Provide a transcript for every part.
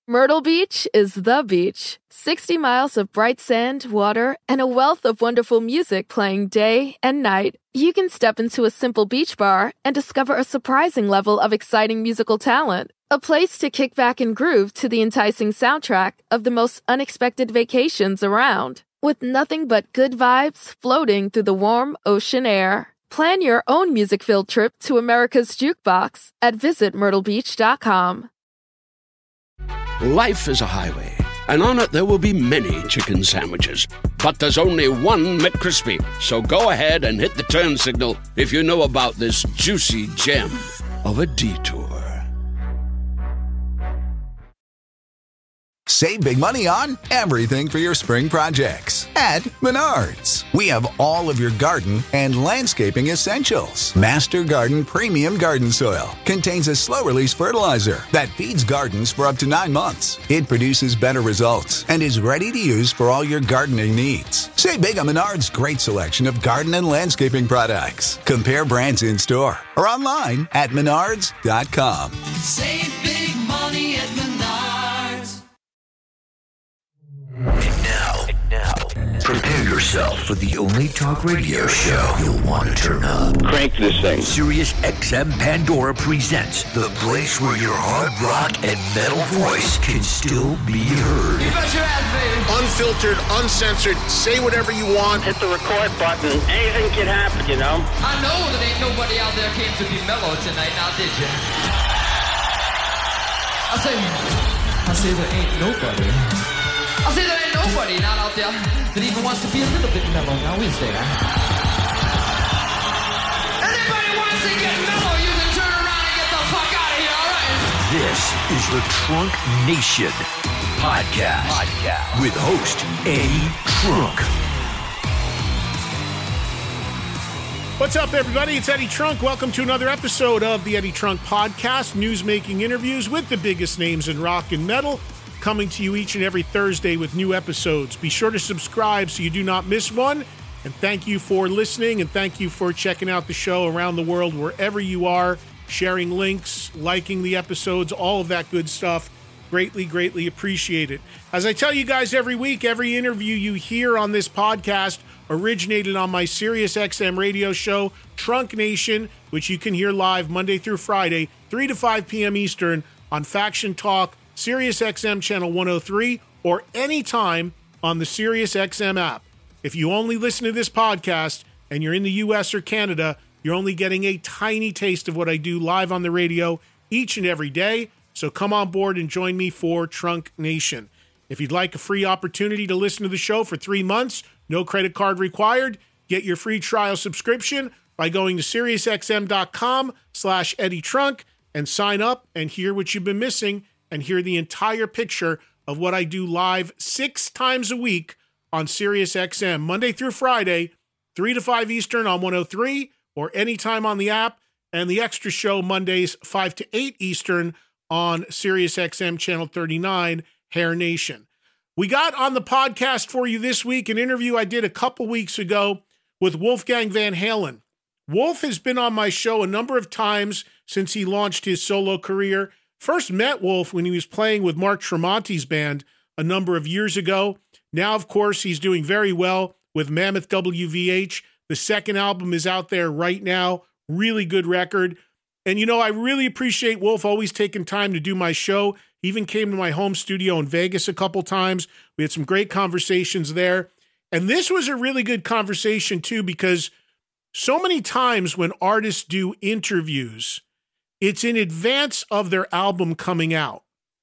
Myrtle Beach is the beach. 60 miles of bright sand, water, and a wealth of wonderful music playing day and night. You can step into a simple beach bar and discover a surprising level of exciting musical talent. A place to kick back and groove to the enticing soundtrack of the most unexpected vacations around. With nothing but good vibes floating through the warm ocean air. Plan your own music-filled trip to America's Jukebox at visitmyrtlebeach.com. Life is a highway, and on it there will be many chicken sandwiches. But there's only one McCrispy. So go ahead and hit the turn signal if you know about this juicy gem of a detour. Save big money on everything for your spring projects at Menards. We have all of your garden and landscaping essentials. Master Garden Premium Garden Soil contains a slow-release fertilizer that feeds gardens for up to 9 months. It produces better results and is ready to use for all your gardening needs. Save big on Menards' great selection of garden and landscaping products. Compare brands in store or online at menards.com. Save big money at Menards. And now, prepare yourself for the only talk radio show you'll want to turn up. Crank this thing. Sirius XM Pandora presents the place where your hard rock and metal voice can still be heard. You bet your ass, baby. Unfiltered, uncensored, say whatever you want. Hit the record button. Anything can happen, you know? I know that ain't nobody out there came to be mellow tonight, now did you? I say there ain't nobody. I say there ain't nobody not out there that even wants to be a little bit mellow, now is there? Anybody wants to get mellow, you can turn around and get the fuck out of here, alright? This is the Trunk Nation podcast with host Eddie Trunk. What's up, everybody? It's Eddie Trunk. Welcome to another episode of the Eddie Trunk Podcast, news-making interviews with the biggest names in rock and metal, coming to you each and every Thursday with new episodes. Be sure to subscribe so you do not miss one. And thank you for listening, and thank you for checking out the show around the world, wherever you are, sharing links, liking the episodes, all of that good stuff. Greatly, greatly appreciate it. As I tell you guys every week, every interview you hear on this podcast originated on my Sirius XM radio show, Trunk Nation, which you can hear live Monday through Friday, 3 to 5 p.m. Eastern on Faction Talk, Sirius XM Channel 103, or anytime on the Sirius XM app. If you only listen to this podcast and you're in the U.S. or Canada, you're only getting a tiny taste of what I do live on the radio each and every day. So come on board and join me for Trunk Nation. If you'd like a free opportunity to listen to the show for 3 months, no credit card required, get your free trial subscription by going to SiriusXM.com/Eddie Trunk and sign up and hear what you've been missing and hear the entire picture of what I do live 6 times a week on Sirius XM, Monday through Friday, 3 to 5 Eastern on 103, or anytime on the app, and the extra show Mondays 5 to 8 Eastern on Sirius XM Channel 39, Hair Nation. We got on the podcast for you this week an interview I did a couple weeks ago with Wolfgang Van Halen. Wolf has been on my show a number of times since he launched his solo career. First met Wolf when he was playing with Mark Tremonti's band a number of years ago. Now, of course, he's doing very well with Mammoth WVH. The second album is out there right now. Really good record. And, you know, I really appreciate Wolf always taking time to do my show. He even came to my home studio in Vegas a couple times. We had some great conversations there. And this was a really good conversation, too, because so many times when artists do interviews, it's in advance of their album coming out.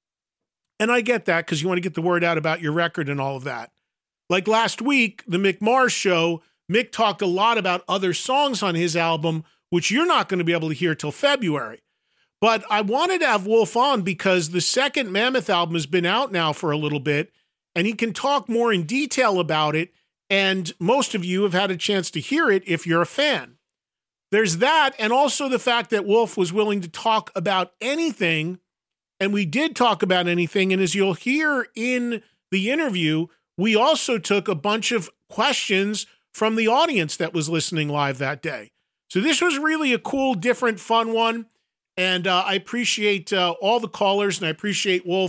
And I get that because you want to get the word out about your record and all of that. Like last week, the Mick Mars show, Mick talked a lot about other songs on his album, which you're not going to be able to hear till February. But I wanted to have Wolf on because the second Mammoth album has been out now for a little bit, and he can talk more in detail about it, and most of you have had a chance to hear it if you're a fan. There's that, and also the fact that Wolf was willing to talk about anything, and we did talk about anything, and as you'll hear in the interview, we also took a bunch of questions from the audience that was listening live that day. So this was really a cool, different, fun one, and I appreciate all the callers, and I appreciate Wolf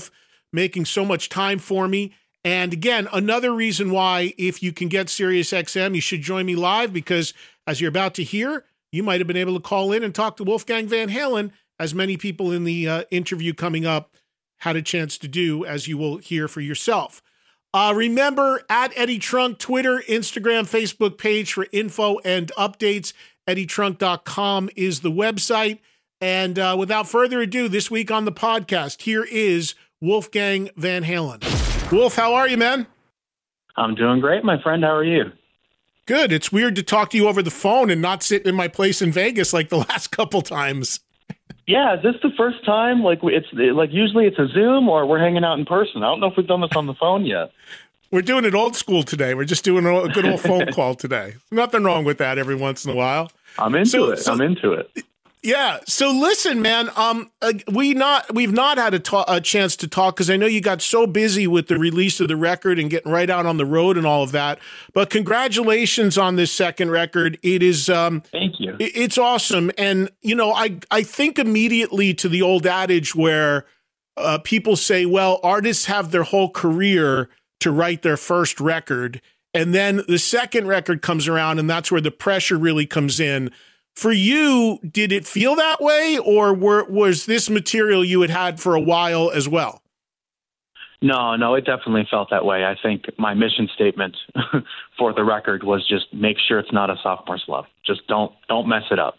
making so much time for me. And again, another reason why, if you can get SiriusXM, you should join me live, because as you're about to hear, you might have been able to call in and talk to Wolfgang Van Halen, as many people in the interview coming up had a chance to do, as you will hear for yourself. Remember, at Eddie Trunk, Twitter, Instagram, Facebook page for info and updates. EddieTrunk.com is the website. And without further ado, this week on the podcast, here is Wolfgang Van Halen. Wolf, how are you, man? I'm doing great, my friend. How are you? Good. It's weird to talk to you over the phone and not sitting in my place in Vegas like the last couple times. Yeah, is this the first time? Usually it's a Zoom or we're hanging out in person. I don't know if we've done this on the phone yet. We're doing it old school today. We're just doing a good old phone call today. Nothing wrong with that every once in a while. I'm into it. Yeah. So listen, man, we've not had a chance to talk because I know you got so busy with the release of the record and getting right out on the road and all of that. But congratulations on this second record. It is, thank you. It's awesome. And, I think immediately to the old adage where people say, well, artists have their whole career to write their first record. And then the second record comes around and that's where the pressure really comes in. For you, did it feel that way, or was this material you had for a while as well? No, it definitely felt that way. I think my mission statement for the record was just make sure it's not a sophomore's love. Just don't mess it up,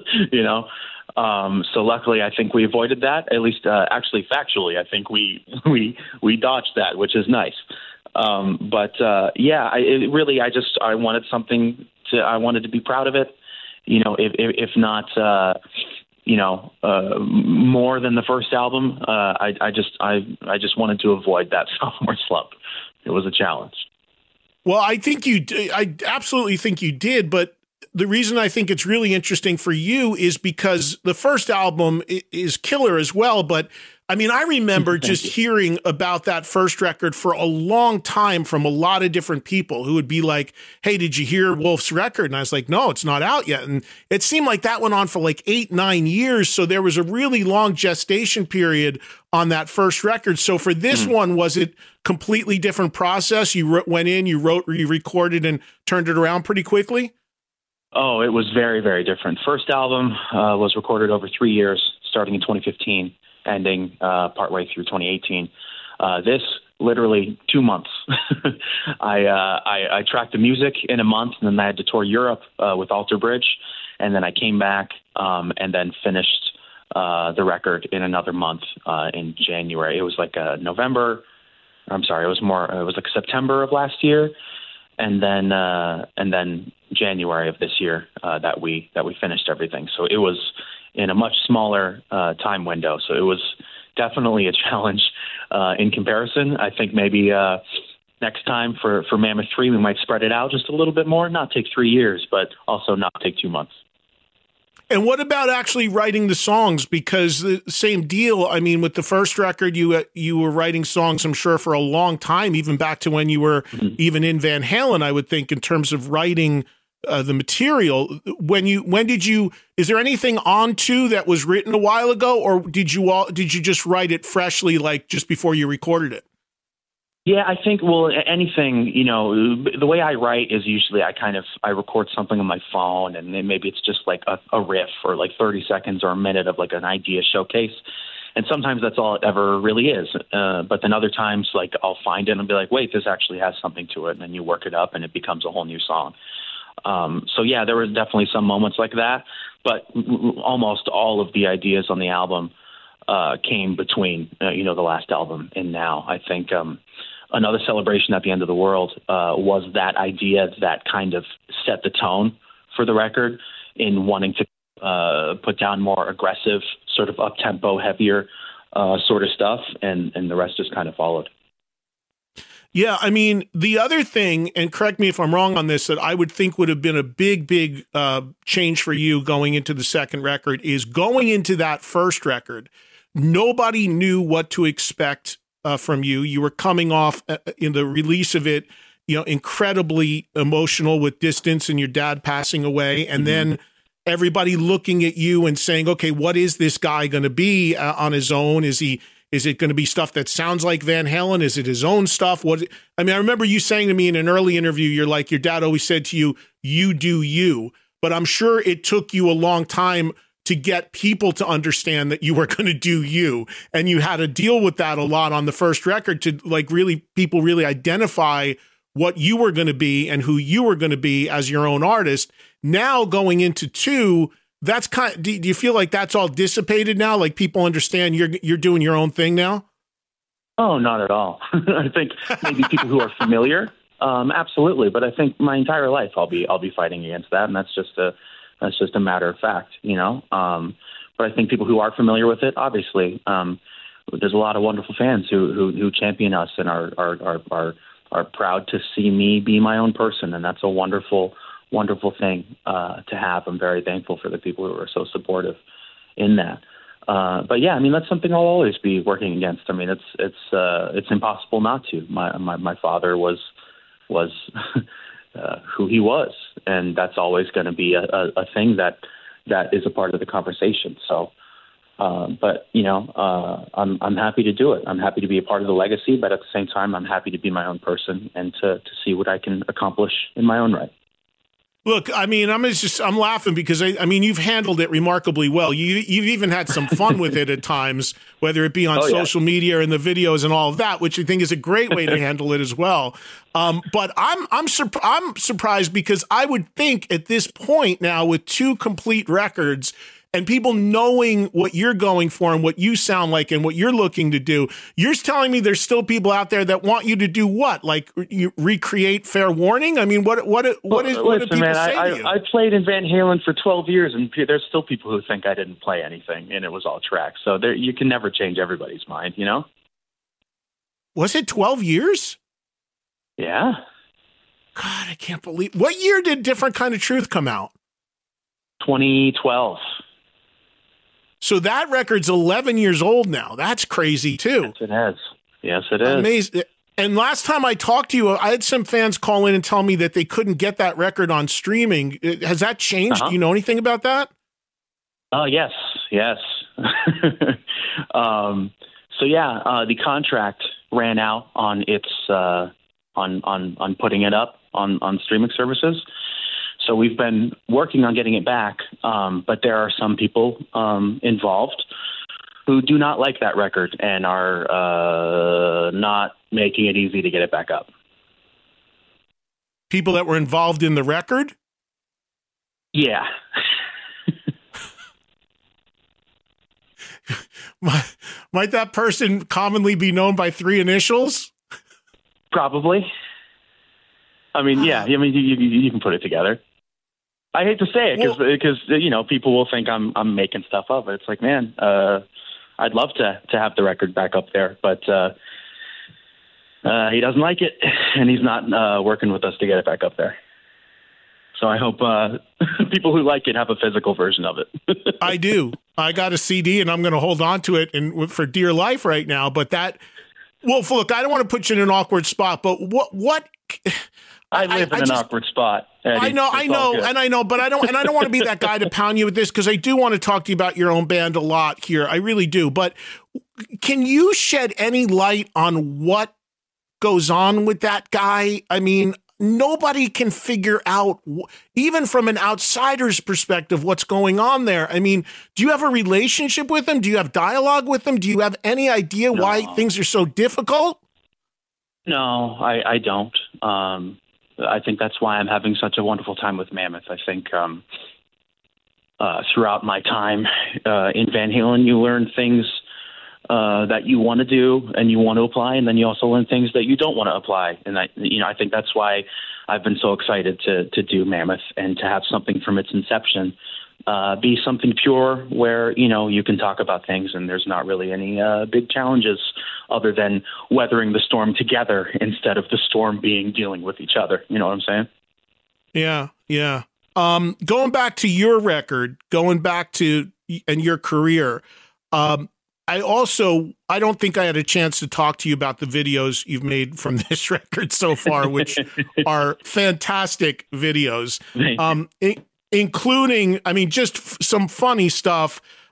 So luckily, I think we avoided that. At least, actually, factually, I think we dodged that, which is nice. I wanted something I wanted to be proud of it. If not, more than the first album, I just wanted to avoid that sophomore slump. It was a challenge. Well, I absolutely think you did, but the reason I think it's really interesting for you is because the first album is killer as well, but I mean, I remember just hearing about that first record for a long time from a lot of different people who would be like, hey, did you hear Wolf's record? And I was like, no, it's not out yet. And it seemed like that went on for like 8-9 years. So there was a really long gestation period on that first record. So for this one, was it completely different process? You went in, you wrote, you recorded and turned it around pretty quickly? Oh, it was very, very different. First album was recorded over 3 years, starting in 2015. Ending partway through 2018. This literally 2 months. I tracked the music in a month, and then I had to tour Europe with Alter Bridge, and then I came back and then finished the record in another month in January. It was like November. I'm sorry, it was like September of last year, and then January of this year that we finished everything. So it was in a much smaller time window. So it was definitely a challenge in comparison. I think maybe next time for Mammoth 3, we might spread it out just a little bit more, not take 3 years, but also not take 2 months. And what about actually writing the songs? Because the same deal, I mean, with the first record, you were writing songs, I'm sure, for a long time, even back to when you were even in Van Halen, I would think, in terms of writing the material. Is there anything on 2 that was written a while ago, or did you just write it freshly, like just before you recorded it? Yeah, I think, anything, the way I write is usually I record something on my phone, and then maybe it's just like a riff or like 30 seconds or a minute of like an idea showcase. And sometimes that's all it ever really is. But then other times, like, I'll find it and be like, wait, this actually has something to it. And then you work it up and it becomes a whole new song. So yeah, there were definitely some moments like that, but almost all of the ideas on the album came between, the last album and now. I think Another Celebration at the End of the World was that idea that kind of set the tone for the record in wanting to put down more aggressive, sort of up-tempo, heavier sort of stuff, and the rest just kind of followed. Yeah, I mean, the other thing, and correct me if I'm wrong on this, that I would think would have been a big change for you going into the second record is going into that first record. Nobody knew what to expect from you. You were coming off in the release of it, incredibly emotional with Distance and your dad passing away. And then everybody looking at you and saying, okay, what is this guy going to be on his own? Is he Is it going to be stuff that sounds like Van Halen? Is it his own stuff? I remember you saying to me in an early interview, you're like, your dad always said to you, you do you. But I'm sure it took you a long time to get people to understand that you were going to do you. And you had to deal with that a lot on the first record to like people really identify what you were going to be and who you were going to be as your own artist. Now going into 2, that's do you feel like that's all dissipated now? Like people understand you're doing your own thing now? Oh, not at all. I think maybe people who are familiar, absolutely. But I think my entire life I'll be fighting against that, and that's just a matter of fact, you know. But I think people who are familiar with it, obviously, there's a lot of wonderful fans who champion us and are proud to see me be my own person, and that's a wonderful thing to have. I'm very thankful for the people who are so supportive in that. But yeah, I mean, that's something I'll always be working against. I mean, it's impossible not to. My father was who he was, and that's always going to be a thing that is a part of the conversation. So, but you know, I'm happy to do it. I'm happy to be a part of the legacy, but at the same time, I'm happy to be my own person and to see what I can accomplish in my own right. Look, I mean, I'm laughing because I mean, you've handled it remarkably well. You've even had some fun with it at times, whether it be on social media and the videos and all of that, which I think is a great way to handle it as well. But I'm surprised because I would think at this point now with 2 complete records and people knowing what you're going for and what you sound like and what you're looking to do, you're telling me there's still people out there that want you to do what? Like you recreate Fair Warning? I mean, what do people say to you? I played in Van Halen for 12 years, and there's still people who think I didn't play anything and it was all tracks. So you can never change everybody's mind, you know? Was it 12 years? Yeah. God, I can't believe. What year did Different Kind of Truth come out? 2012. So that record's 11 years old now. That's crazy, too. Yes, it is. Yes, it is. Amazing. And last time I talked to you, I had some fans call in and tell me that they couldn't get that record on streaming. Has that changed? Do you know anything about that? Oh, yes. So, yeah, the contract ran out on its on putting it up on streaming services. So we've been working on getting it back, but there are some people involved who do not like that record and are not making it easy to get it back up. People that were involved in the record? Yeah. Might that person commonly be known by 3 initials? Probably. I mean, yeah. I mean, you can put it together. I hate to say it because you know, people will think I'm making stuff up. But it's like, man, I'd love to have the record back up there, but he doesn't like it, and he's not working with us to get it back up there. So I hope people who like it have a physical version of it. I do. I got a CD, and I'm going to hold on to it and for dear life right now. But look, I don't want to put you in an awkward spot, but what? I live in an awkward spot, Eddie. I know, but I don't want to be that guy to pound you with this because I do want to talk to you about your own band a lot here. I really do. But can you shed any light on what goes on with that guy? I mean, nobody can figure out, even from an outsider's perspective, what's going on there. I mean, do you have a relationship with him? Do you have dialogue with him? Do you have any idea why things are so difficult? No, I don't. I think that's why I'm having such a wonderful time with Mammoth. I think throughout my time in Van Halen, you learn things that you want to do and you want to apply, and then you also learn things that you don't want to apply. And I think that's why I've been so excited to do Mammoth and to have something from its inception be something pure where, you know, you can talk about things and there's not really any big challenges other than weathering the storm together instead of the storm being dealing with each other. You know what I'm saying? Yeah. Going back to your record, and your career, I don't think I had a chance to talk to you about the videos you've made from this record so far, which are fantastic videos, including, I mean, just some funny stuff.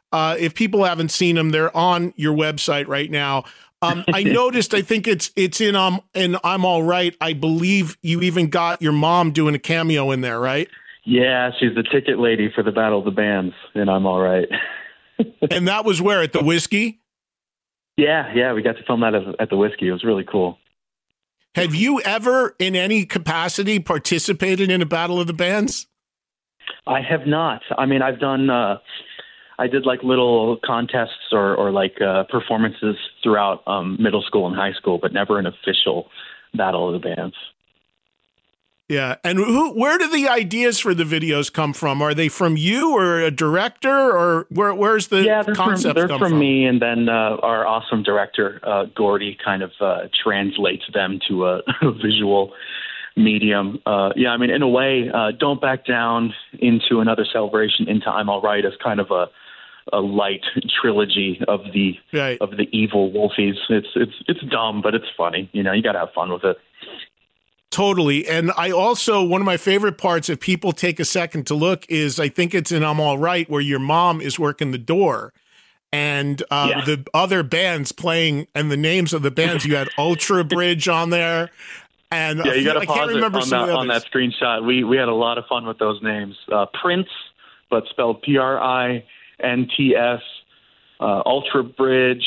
If people haven't seen them, they're on your website right now. I noticed, I think it's in I'm All Right. I believe you even got your mom doing a cameo in there, right? Yeah, she's the ticket lady for the Battle of the Bands, and I'm All Right. And that was where, at the Whiskey? Yeah, we got to film that at the Whiskey. It was really cool. Have you ever, in any capacity, participated in a Battle of the Bands? I have not. I mean, I've done. I did like little contests or like performances throughout middle school and high school, but never an official Battle of the Bands. Yeah, and where do the ideas for the videos come from? Are they from you or a director, or where's the concept they're come from me, and then our awesome director, Gordy, kind of translates them to a visual medium. Yeah, I mean, in a way, Don't Back Down, Into Another Celebration, Into I'm All Right is kind of a light trilogy of the evil Wolfies. It's dumb, but it's funny. You know, you got to have fun with it. Totally. And I also, one of my favorite parts, if people take a second to look, is I think it's in I'm All Right, where your mom is working the door. And the other bands playing, and the names of the bands, you had Ultra Bridge on there. And yeah, you got to pause it on that screenshot. We had a lot of fun with those names. Prince, but spelled Prints. Ultra Bridge,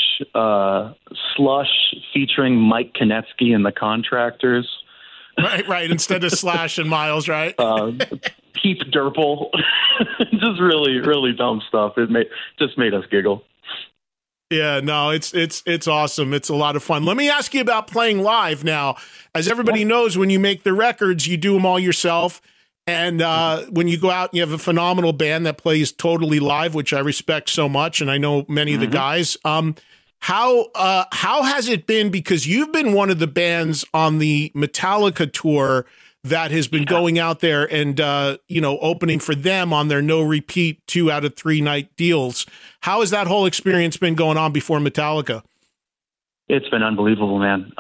Slush featuring Mike Konetsky and the Contractors. Right. Instead of Slash and Miles, right? Peep Durple. Just really, really dumb stuff. It just made us giggle. Yeah, no, it's awesome. It's a lot of fun. Let me ask you about playing live now. As everybody knows, when you make the records, you do them all yourself. And when you go out and you have a phenomenal band that plays totally live, which I respect so much, and I know many of the guys, how has it been? Because you've been one of the bands on the Metallica tour that has been going out there and, opening for them on their no repeat 2 out of 3 night deals. How has that whole experience been going on before Metallica? It's been unbelievable, man.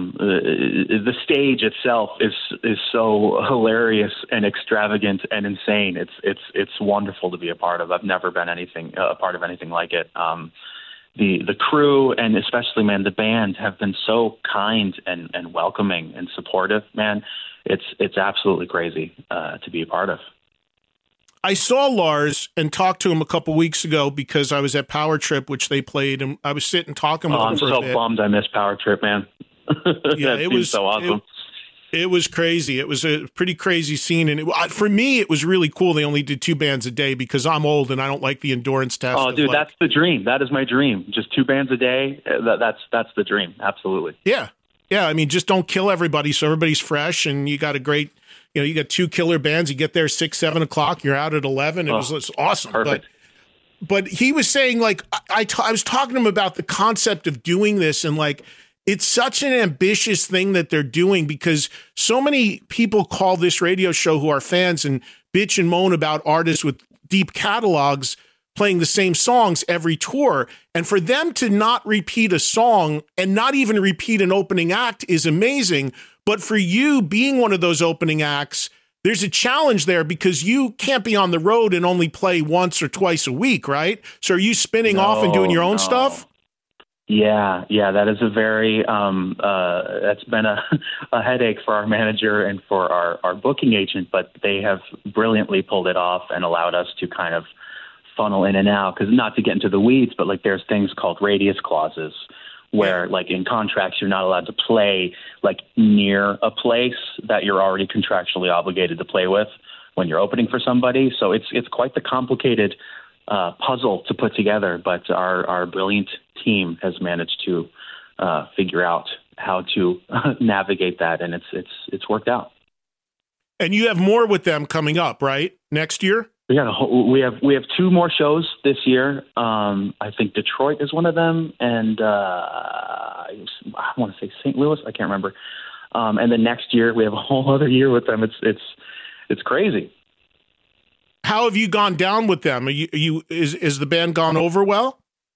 The stage itself is so hilarious and extravagant and insane. It's wonderful to be a part of. I've never been a part of anything like it. The crew and especially, man, the band have been so kind and welcoming and supportive, man. It's absolutely crazy to be a part of. I saw Lars and talked to him a couple weeks ago because I was at Power Trip, which they played, and I was sitting talking with him for a bit. I'm so bummed I missed Power Trip, man. Yeah, it was so awesome. It was crazy. It was a pretty crazy scene, and for me, it was really cool. They only did 2 bands a day because I'm old and I don't like the endurance test. Oh, dude, that's the dream. That is my dream. Just 2 bands a day. That's the dream. Absolutely. Yeah. I mean, just don't kill everybody, so everybody's fresh, and you got a great. You got 2 killer bands. You get there 6, 7 o'clock. You're out at 11. It was awesome. Perfect. But he was saying, like, I was talking to him about the concept of doing this, and like, it's such an ambitious thing that they're doing because so many people call this radio show who are fans and bitch and moan about artists with deep catalogs playing the same songs every tour. And for them to not repeat a song and not even repeat an opening act is amazing. But for you being one of those opening acts, there's a challenge there because you can't be on the road and only play once or twice a week, right? So are you spinning off and doing your own stuff? Yeah, that is a very that's been a headache for our manager and for our booking agent, but they have brilliantly pulled it off and allowed us to kind of funnel in and out. Because not to get into the weeds, but like there's things called radius clauses where like in contracts you're not allowed to play like near a place that you're already contractually obligated to play with when you're opening for somebody. So it's quite the complicated puzzle to put together, but our brilliant team has managed to figure out how to navigate that, and it's worked out. And you have more with them coming up, right? Next year? We have 2 more shows this year. I think Detroit is one of them, and I want to say St. Louis. I can't remember. And then next year we have a whole other year with them. It's crazy. How have you gone down with them? Is the band gone over well?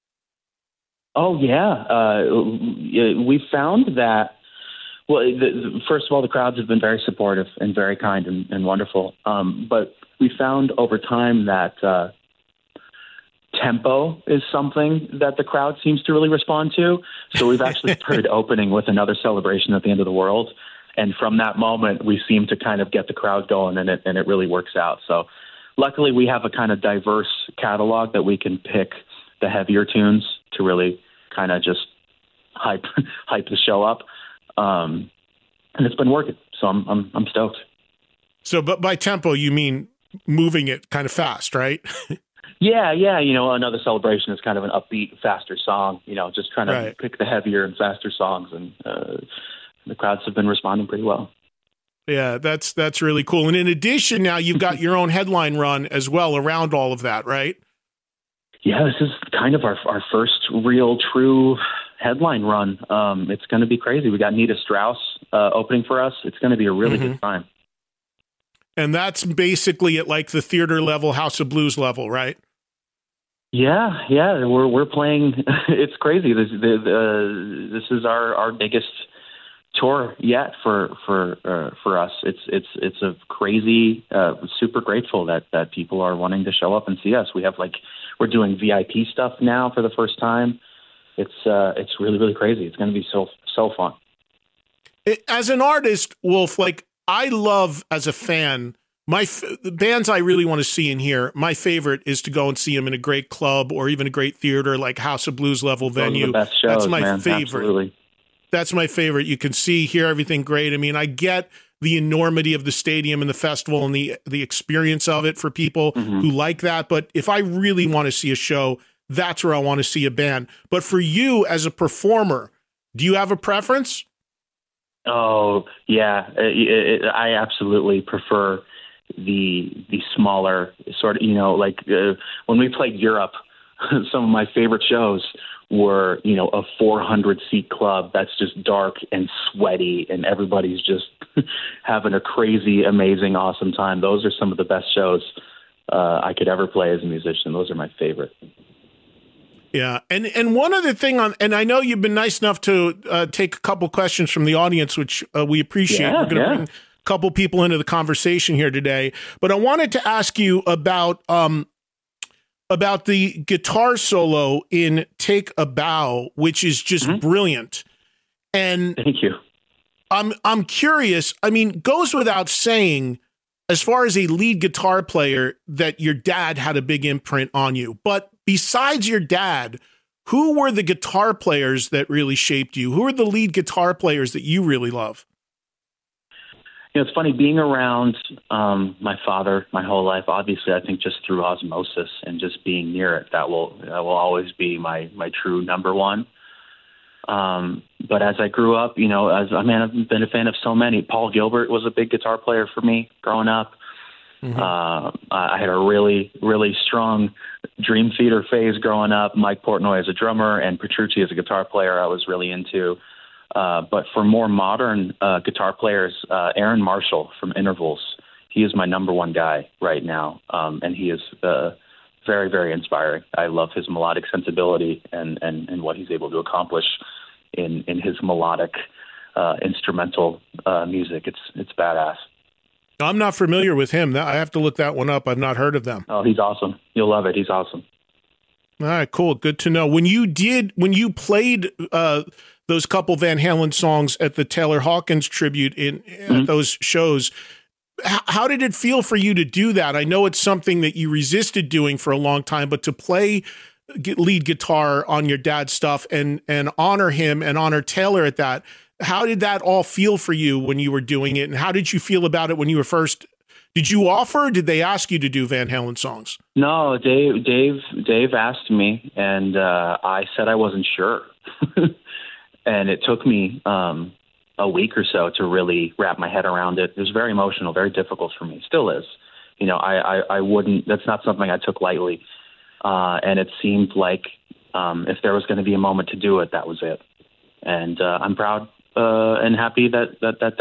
Oh yeah, we found that. Well, first of all, the crowds have been very supportive and very kind and wonderful. But we found over time that tempo is something that the crowd seems to really respond to. So we've actually started opening with Another Celebration at the End of the World. And from that moment, we seem to kind of get the crowd going, and it really works out. So luckily, we have a kind of diverse catalog that we can pick the heavier tunes to really kind of just hype the show up. And it's been working. So I'm stoked. So, but by tempo, you mean moving it kind of fast, right? Yeah. Another Celebration is kind of an upbeat, faster song. Just trying to pick the heavier and faster songs, and the crowds have been responding pretty well. Yeah, that's really cool. And in addition, now you've got your own headline run as well around all of that, right? Yeah, this is kind of our first real, true headline run. It's going to be crazy. We got Nita Strauss opening for us. It's going to be a really good time. And that's basically at like the theater level, House of Blues level, right? Yeah, we're playing. It's crazy. This is our biggest tour yet for us. It's a crazy. Super grateful that people are wanting to show up and see us. We're doing VIP stuff now for the first time. It's really, really crazy. It's going to be so fun. As an artist, Wolf, I love as a fan. The bands I really want to see in here, my favorite is to go and see them in a great club or even a great theater like House of Blues level venue. Those are the best shows, that's my man. favorite. Absolutely. That's my favorite. You can see, hear everything great. I mean, I get the enormity of the stadium and the festival and the experience of it for people who like that. But if I really want to see a show, that's where I want to see a band. But for you as a performer, do you have a preference? Oh, yeah. I absolutely prefer the smaller sort of, when we played Europe, some of my favorite shows were, a 400-seat club that's just dark and sweaty and everybody's just having a crazy, amazing, awesome time. Those are some of the best shows I could ever play as a musician. Those are my favorite. Yeah. And one other thing and I know you've been nice enough to take a couple questions from the audience, which we appreciate. We're going to bring a couple people into the conversation here today, but I wanted to ask you about the guitar solo in Take a Bow, which is just brilliant. And thank you. I'm curious. I mean, goes without saying, as far as a lead guitar player, that your dad had a big imprint on you. But besides your dad, who were the guitar players that really shaped you? Who are the lead guitar players that you really love? It's funny being around my father my whole life. Obviously, I think just through osmosis and just being near it, that will always be my true number one. But as I grew up, I've been a fan of so many. Paul Gilbert was a big guitar player for me growing up. I had a really, really strong Dream Theater phase growing up. Mike Portnoy as a drummer and Petrucci as a guitar player I was really into. But for more modern guitar players, Aaron Marshall from Intervals, he is my number one guy right now. And he is very, very inspiring. I love his melodic sensibility and what he's able to accomplish in his melodic instrumental music. It's badass. I'm not familiar with him. I have to look that one up. I've not heard of them. Oh, he's awesome. You'll love it. He's awesome. All right, cool. Good to know. When you played those couple Van Halen songs at the Taylor Hawkins tribute at those shows, how did it feel for you to do that? I know it's something that you resisted doing for a long time, but to play lead guitar on your dad's stuff and honor him and honor Taylor at that, how did that all feel for you when you were doing it? And how did you feel about it when you were first? Did you offer, or did they ask you to do Van Halen songs? No, Dave asked me, and I said I wasn't sure. And it took me a week or so to really wrap my head around it. It was very emotional, very difficult for me. Still is. I wouldn't, that's not something I took lightly. And it seemed like if there was going to be a moment to do it, that was it. And I'm proud and happy that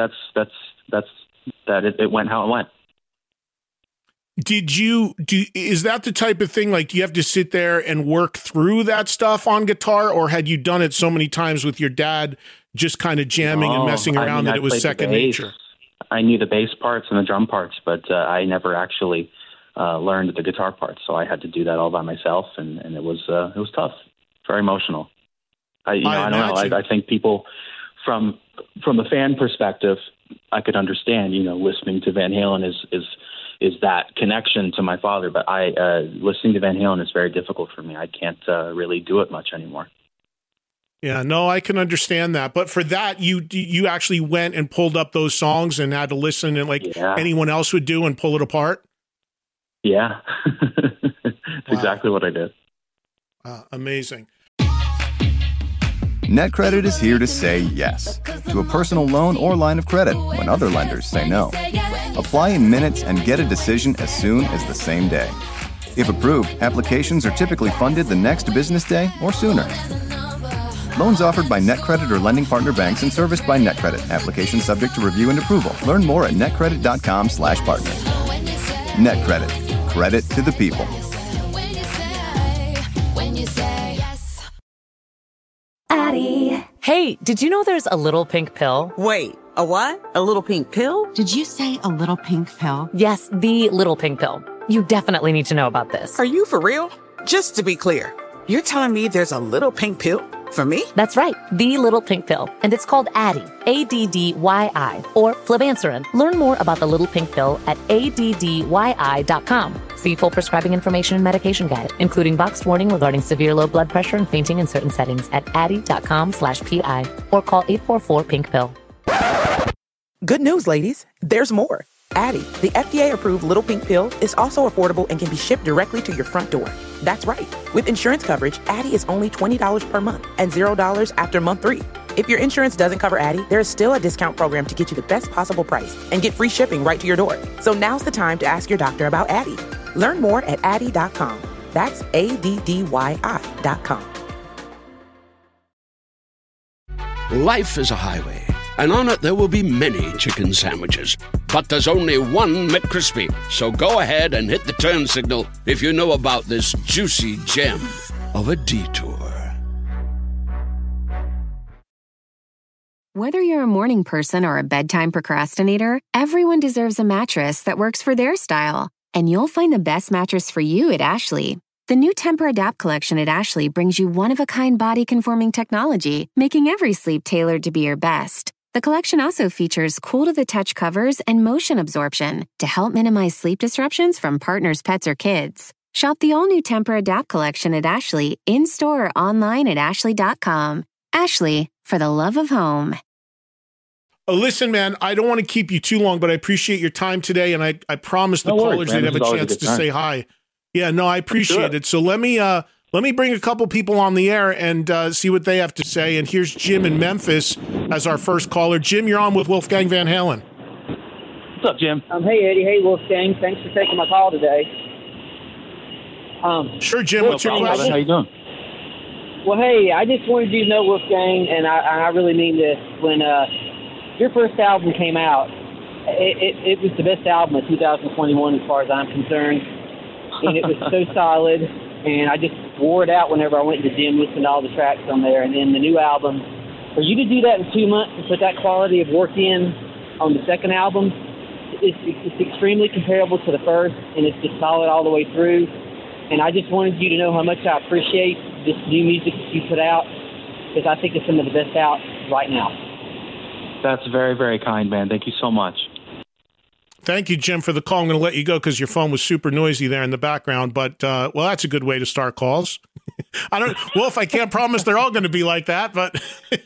it went how it went. Is that the type of thing, do you have to sit there and work through that stuff on guitar, or had you done it so many times with your dad just kind of jamming and messing around that it was second nature? I knew the bass parts and the drum parts, but I never actually learned the guitar parts. So I had to do that all by myself, and it was tough, very emotional. I don't know. I think people from the fan perspective, I could understand, listening to Van Halen is that connection to my father. But listening to Van Halen is very difficult for me. I can't really do it much anymore. Yeah, no, I can understand that. But for that, you actually went and pulled up those songs and had to listen and anyone else would do and pull it apart? Yeah, that's exactly what I did. Amazing. NetCredit is here to say yes to a personal loan or line of credit when other lenders say no. Apply in minutes and get a decision as soon as the same day. If approved, applications are typically funded the next business day or sooner. Loans offered by NetCredit or lending partner banks and serviced by NetCredit. Application subject to review and approval. Learn more at netcredit.com/partner. NetCredit. Credit to the people. Addie. Hey, did you know there's a little pink pill? Wait, a what? A little pink pill? Did you say a little pink pill? Yes, the little pink pill. You definitely need to know about this. Are you for real? Just to be clear, you're telling me there's a little pink pill for me? That's right, the little pink pill. And it's called Addyi, A-D-D-Y-I, or flibanserin. Learn more about the little pink pill at addyi.com. See full prescribing information and medication guide, including boxed warning regarding severe low blood pressure and fainting in certain settings at addyi.com/PI or call 844-PINK-PILL. Good news, ladies. There's more. Addyi, the FDA-approved little pink pill, is also affordable and can be shipped directly to your front door. That's right. With insurance coverage, Addyi is only $20 per month and $0 after month 3. If your insurance doesn't cover Addyi, there is still a discount program to get you the best possible price and get free shipping right to your door. So now's the time to ask your doctor about Addyi. Learn more at addyi.com. That's ADDYI.com. Life is a highway, and on it there will be many chicken sandwiches. But there's only one McCrispy. So go ahead and hit the turn signal if you know about this juicy gem of a detour. Whether you're a morning person or a bedtime procrastinator, everyone deserves a mattress that works for their style. And you'll find the best mattress for you at Ashley. The new Tempur-Adapt collection at Ashley brings you one-of-a-kind body-conforming technology, making every sleep tailored to be your best. The collection also features cool-to-the-touch covers and motion absorption to help minimize sleep disruptions from partners, pets, or kids. Shop the all-new Tempur-Adapt collection at Ashley, in-store or online at ashley.com. Ashley, for the love of home. Listen, man, I don't want to keep you too long, but I appreciate your time today, and I promise the callers they'd have a chance to say hi. Yeah, no, I appreciate it. So let me bring a couple people on the air and see what they have to say. And here's Jim in Memphis as our first caller. Jim, you're on with Wolfgang Van Halen. What's up, Jim? Hey, Eddie. Hey, Wolfgang. Thanks for taking my call today. Sure, Jim. What's your question? How you doing? Well, hey, I just wanted you to know, Wolfgang, and I really mean this. When your first album came out, it was the best album of 2021 as far as I'm concerned. And it was so solid, and I just wore it out whenever I went to the gym, listened to all the tracks on there. And then the new album, for you to do that in 2 months and put that quality of work in on the second album, it's extremely comparable to the first, and it's just solid all the way through. And I just wanted you to know how much I appreciate this new music that you put out, because I think it's some of the best out right now. That's very, very kind, man. Thank you so much. Thank you, Jim, for the call. I'm going to let you go because your phone was super noisy there in the background. But, well, that's a good way to start calls. Wolf, I can't promise they're all going to be like that. But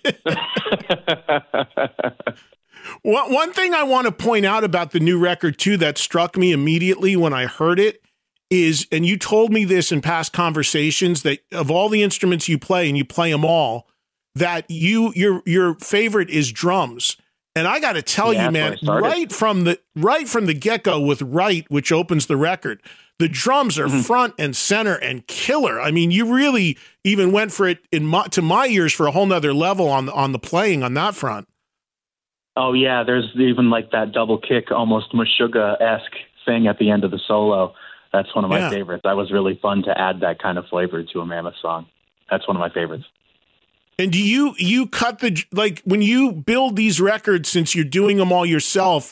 one thing I want to point out about the new record, too, that struck me immediately when I heard it is, and you told me this in past conversations, that of all the instruments you play, and you play them all, that your favorite is drums. And I got to tell you, man, right from the get-go with Right, which opens the record, the drums are front and center and killer. I mean, you really even went for it to my ears for a whole nother level on the playing on that front. Oh yeah, there's even like that double kick, almost Meshuggah-esque thing at the end of the solo. That's one of my favorites. That was really fun to add that kind of flavor to a Mammoth song. That's one of my favorites. And do you cut when you build these records, since you're doing them all yourself,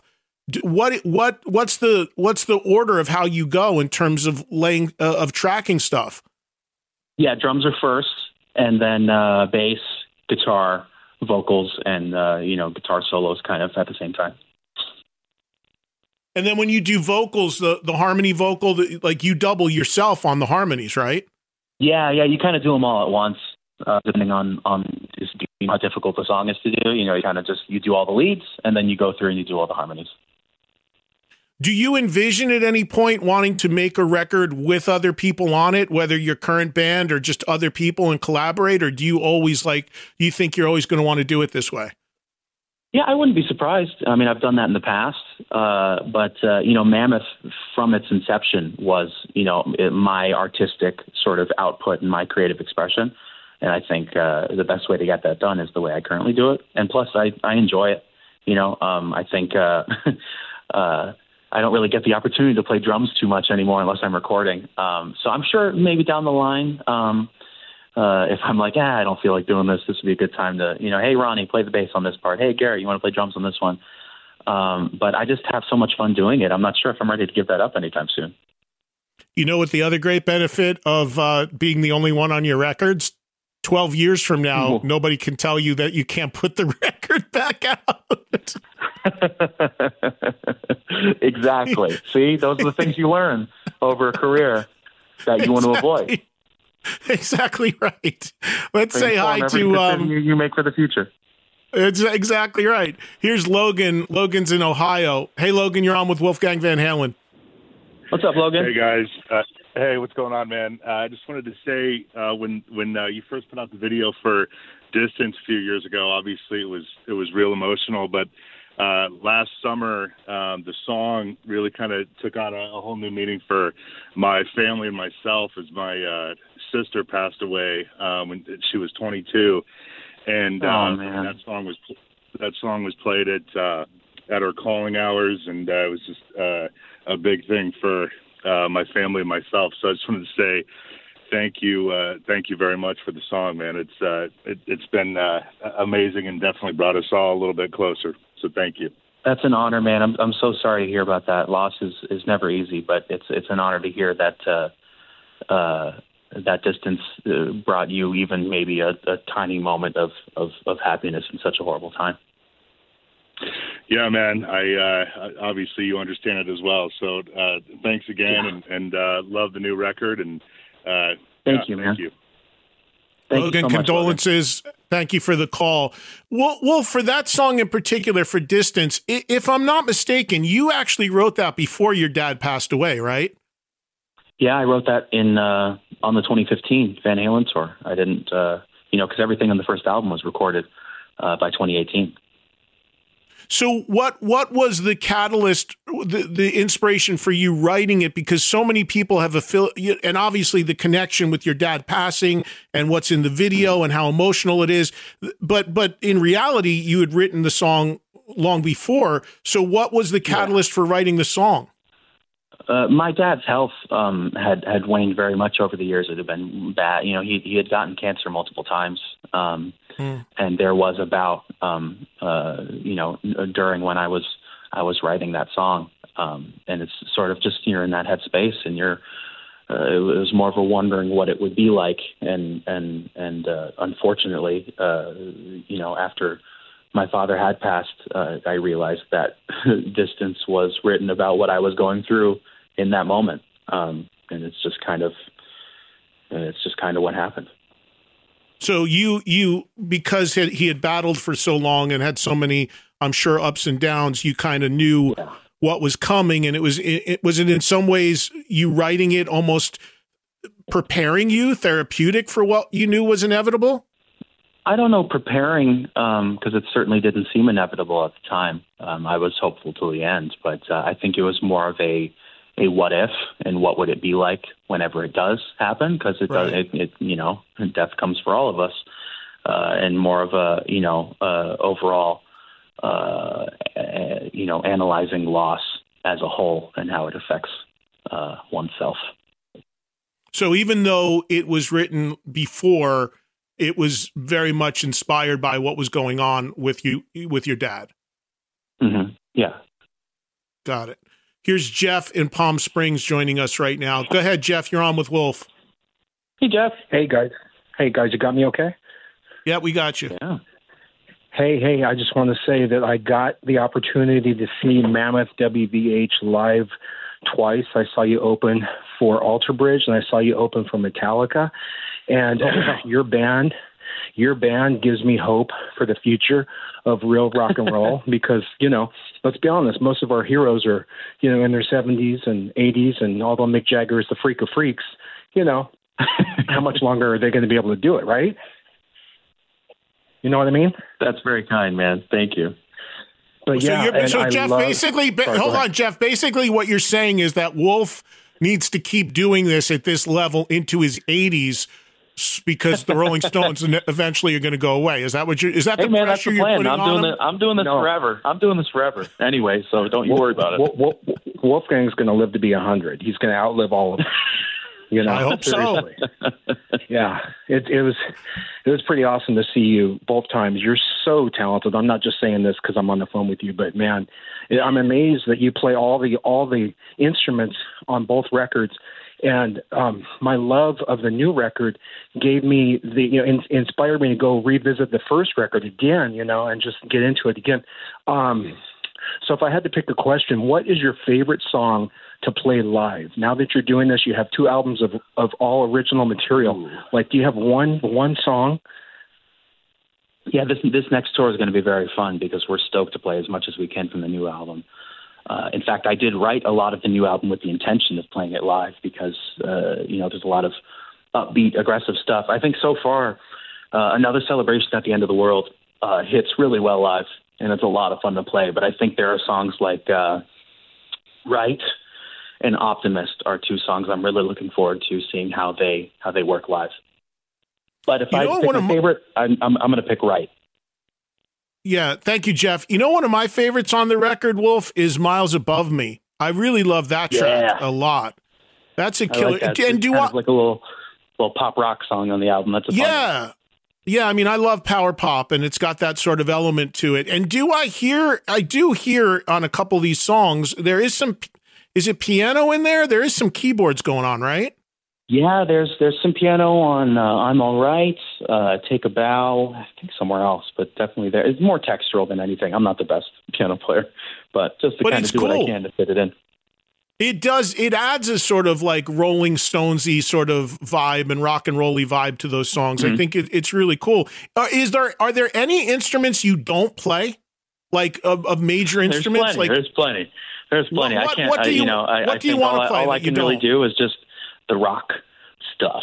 What's the order of how you go in terms of of tracking stuff? Yeah, drums are first, and then bass, guitar, vocals, and guitar solos kind of at the same time. And then when you do vocals, the harmony vocal, like you double yourself on the harmonies, right? Yeah, you kind of do them all at once, depending on how difficult the song is to do. You kind of you do all the leads, and then you go through and you do all the harmonies. Do you envision at any point wanting to make a record with other people on it, whether your current band or just other people, and collaborate? Or do you think you're always going to want to do it this way? Yeah, I wouldn't be surprised. I mean, I've done that in the past. But Mammoth from its inception was, my artistic sort of output and my creative expression. And I think the best way to get that done is the way I currently do it. And plus, I enjoy it. I think I don't really get the opportunity to play drums too much anymore unless I'm recording. So I'm sure maybe down the line, if I'm like, I don't feel like doing this would be a good time to, hey, Ronnie, play the bass on this part. Hey, Gary, you want to play drums on this one? But I just have so much fun doing it. I'm not sure if I'm ready to give that up anytime soon. You know what the other great benefit of being the only one on your records? 12 years from now, nobody can tell you that you can't put the record back out. Exactly. See, those are the things you learn over a career that you want to avoid. Exactly right. Let's say hi to you make for the future. It's exactly right. Here's Logan. Logan's in Ohio. Hey, Logan, you're on with Wolfgang Van Halen. What's up, Logan? Hey, guys. Hey, what's going on, man? I just wanted to say when you first put out the video for Distance a few years ago, obviously it was real emotional, but last summer the song really kind of took on a whole new meaning for my family and myself, as my sister passed away when she was 22, and that song was played at our calling hours, and it was just a big thing for my family and myself. So I just wanted to say thank you very much for the song, man. It's been amazing and definitely brought us all a little bit closer. So thank you. That's an honor, man. I'm so sorry to hear about that. Loss is never easy, but it's an honor to hear that that Distance brought you even maybe a tiny moment of happiness in such a horrible time. Yeah, man. I obviously you understand it as well. So thanks again, and love the new record. And thank you, man. Thank you. Logan, so much, condolences. Logan. Thank you for the call. Well, for that song in particular, for Distance, if I'm not mistaken, you actually wrote that before your dad passed away, right? Yeah, I wrote that on the 2015 Van Halen tour. I didn't, because everything on the first album was recorded by 2018. So what was the catalyst, the inspiration for you writing it? Because so many people have and obviously the connection with your dad passing and what's in the video and how emotional it is. But in reality, you had written the song long before. So what was the catalyst for writing the song? My dad's health had waned very much over the years. It had been bad. He had gotten cancer multiple times. And there was about, during when I was writing that song, and it's sort of just you're in that headspace, and it was more of a wondering what it would be like, and unfortunately, after my father had passed, I realized that Distance was written about what I was going through in that moment, and it's just kind of what happened. So you because he had battled for so long and had so many, I'm sure, ups and downs, you kind of knew what was coming, and was it in some ways you writing it almost preparing you, therapeutic for what you knew was inevitable? I don't know, preparing, because it certainly didn't seem inevitable at the time. I was hopeful till the end, but I think it was more of a what if and what would it be like whenever it does happen, because death comes for all of us, and more of a overall analyzing loss as a whole and how it affects oneself. So even though it was written before, it was very much inspired by what was going on with your dad. Mm-hmm. Yeah. Got it. Here's Jeff in Palm Springs joining us right now. Go ahead, Jeff. You're on with Wolf. Hey, Jeff. Hey, guys. You got me okay? Yeah, we got you. Yeah. Hey, I just want to say that I got the opportunity to see Mammoth WVH live twice. I saw you open for Alter Bridge, and I saw you open for Metallica. And your band gives me hope for the future of real rock and roll because, let's be honest, most of our heroes are, in their 70s and 80s, and although Mick Jagger is the freak of freaks, how much longer are they going to be able to do it, right? You know what I mean? That's very kind, man. Thank you. But so Jeff, hold on, Jeff. Basically, what you're saying is that Wolf needs to keep doing this at this level into his 80s because the Rolling Stones eventually are going to go away. Is that what you're? Is that the man, pressure that's the you're plan. putting on him? I'm doing this forever. I'm doing this forever anyway. So don't you worry about it. Wolfgang's going to live to be 100. He's going to outlive all of us. I hope seriously. So. Yeah, it was pretty awesome to see you both times. You're so talented. I'm not just saying this because I'm on the phone with you, but man, I'm amazed that you play all the instruments on both records. And my love of the new record gave me inspired me to go revisit the first record again, and just get into it again. So if I had to pick a question, what is your favorite song to play live? Now that you're doing this, you have 2 albums of all original material. Ooh. Like, do you have one song? Yeah, this next tour is going to be very fun because we're stoked to play as much as we can from the new album. In fact, I did write a lot of the new album with the intention of playing it live because, there's a lot of upbeat, aggressive stuff. I think so far, Another Celebration at the End of the World hits really well live, and it's a lot of fun to play. But I think there are songs like Right and Optimist are 2 songs I'm really looking forward to seeing how they work live. But if I pick my favorite, I'm going to pick Right. Yeah, thank you, Jeff. One of my favorites on the record, Wolf, is Miles Above Me. I really love that track a lot. That's a killer. Like that. And do kind of like a little pop rock song on the album. That's a fun one. Yeah, I mean, I love power pop, and it's got that sort of element to it. And I do hear on a couple of these songs, there is some, is it piano in there? There is some keyboards going on, right? Yeah, there's some piano on I'm All Right, Take a Bow, I think somewhere else, but definitely there. It's more textural than anything. I'm not the best piano player, but just to kind of do what I can to fit it in. It does. It adds a sort of like Rolling Stonesy sort of vibe and rock and rolly vibe to those songs. Mm-hmm. I think it's really cool. Are there any instruments you don't play, like of major instruments? There's plenty. I can't. What do you want to play? All I can really do is just the rock stuff.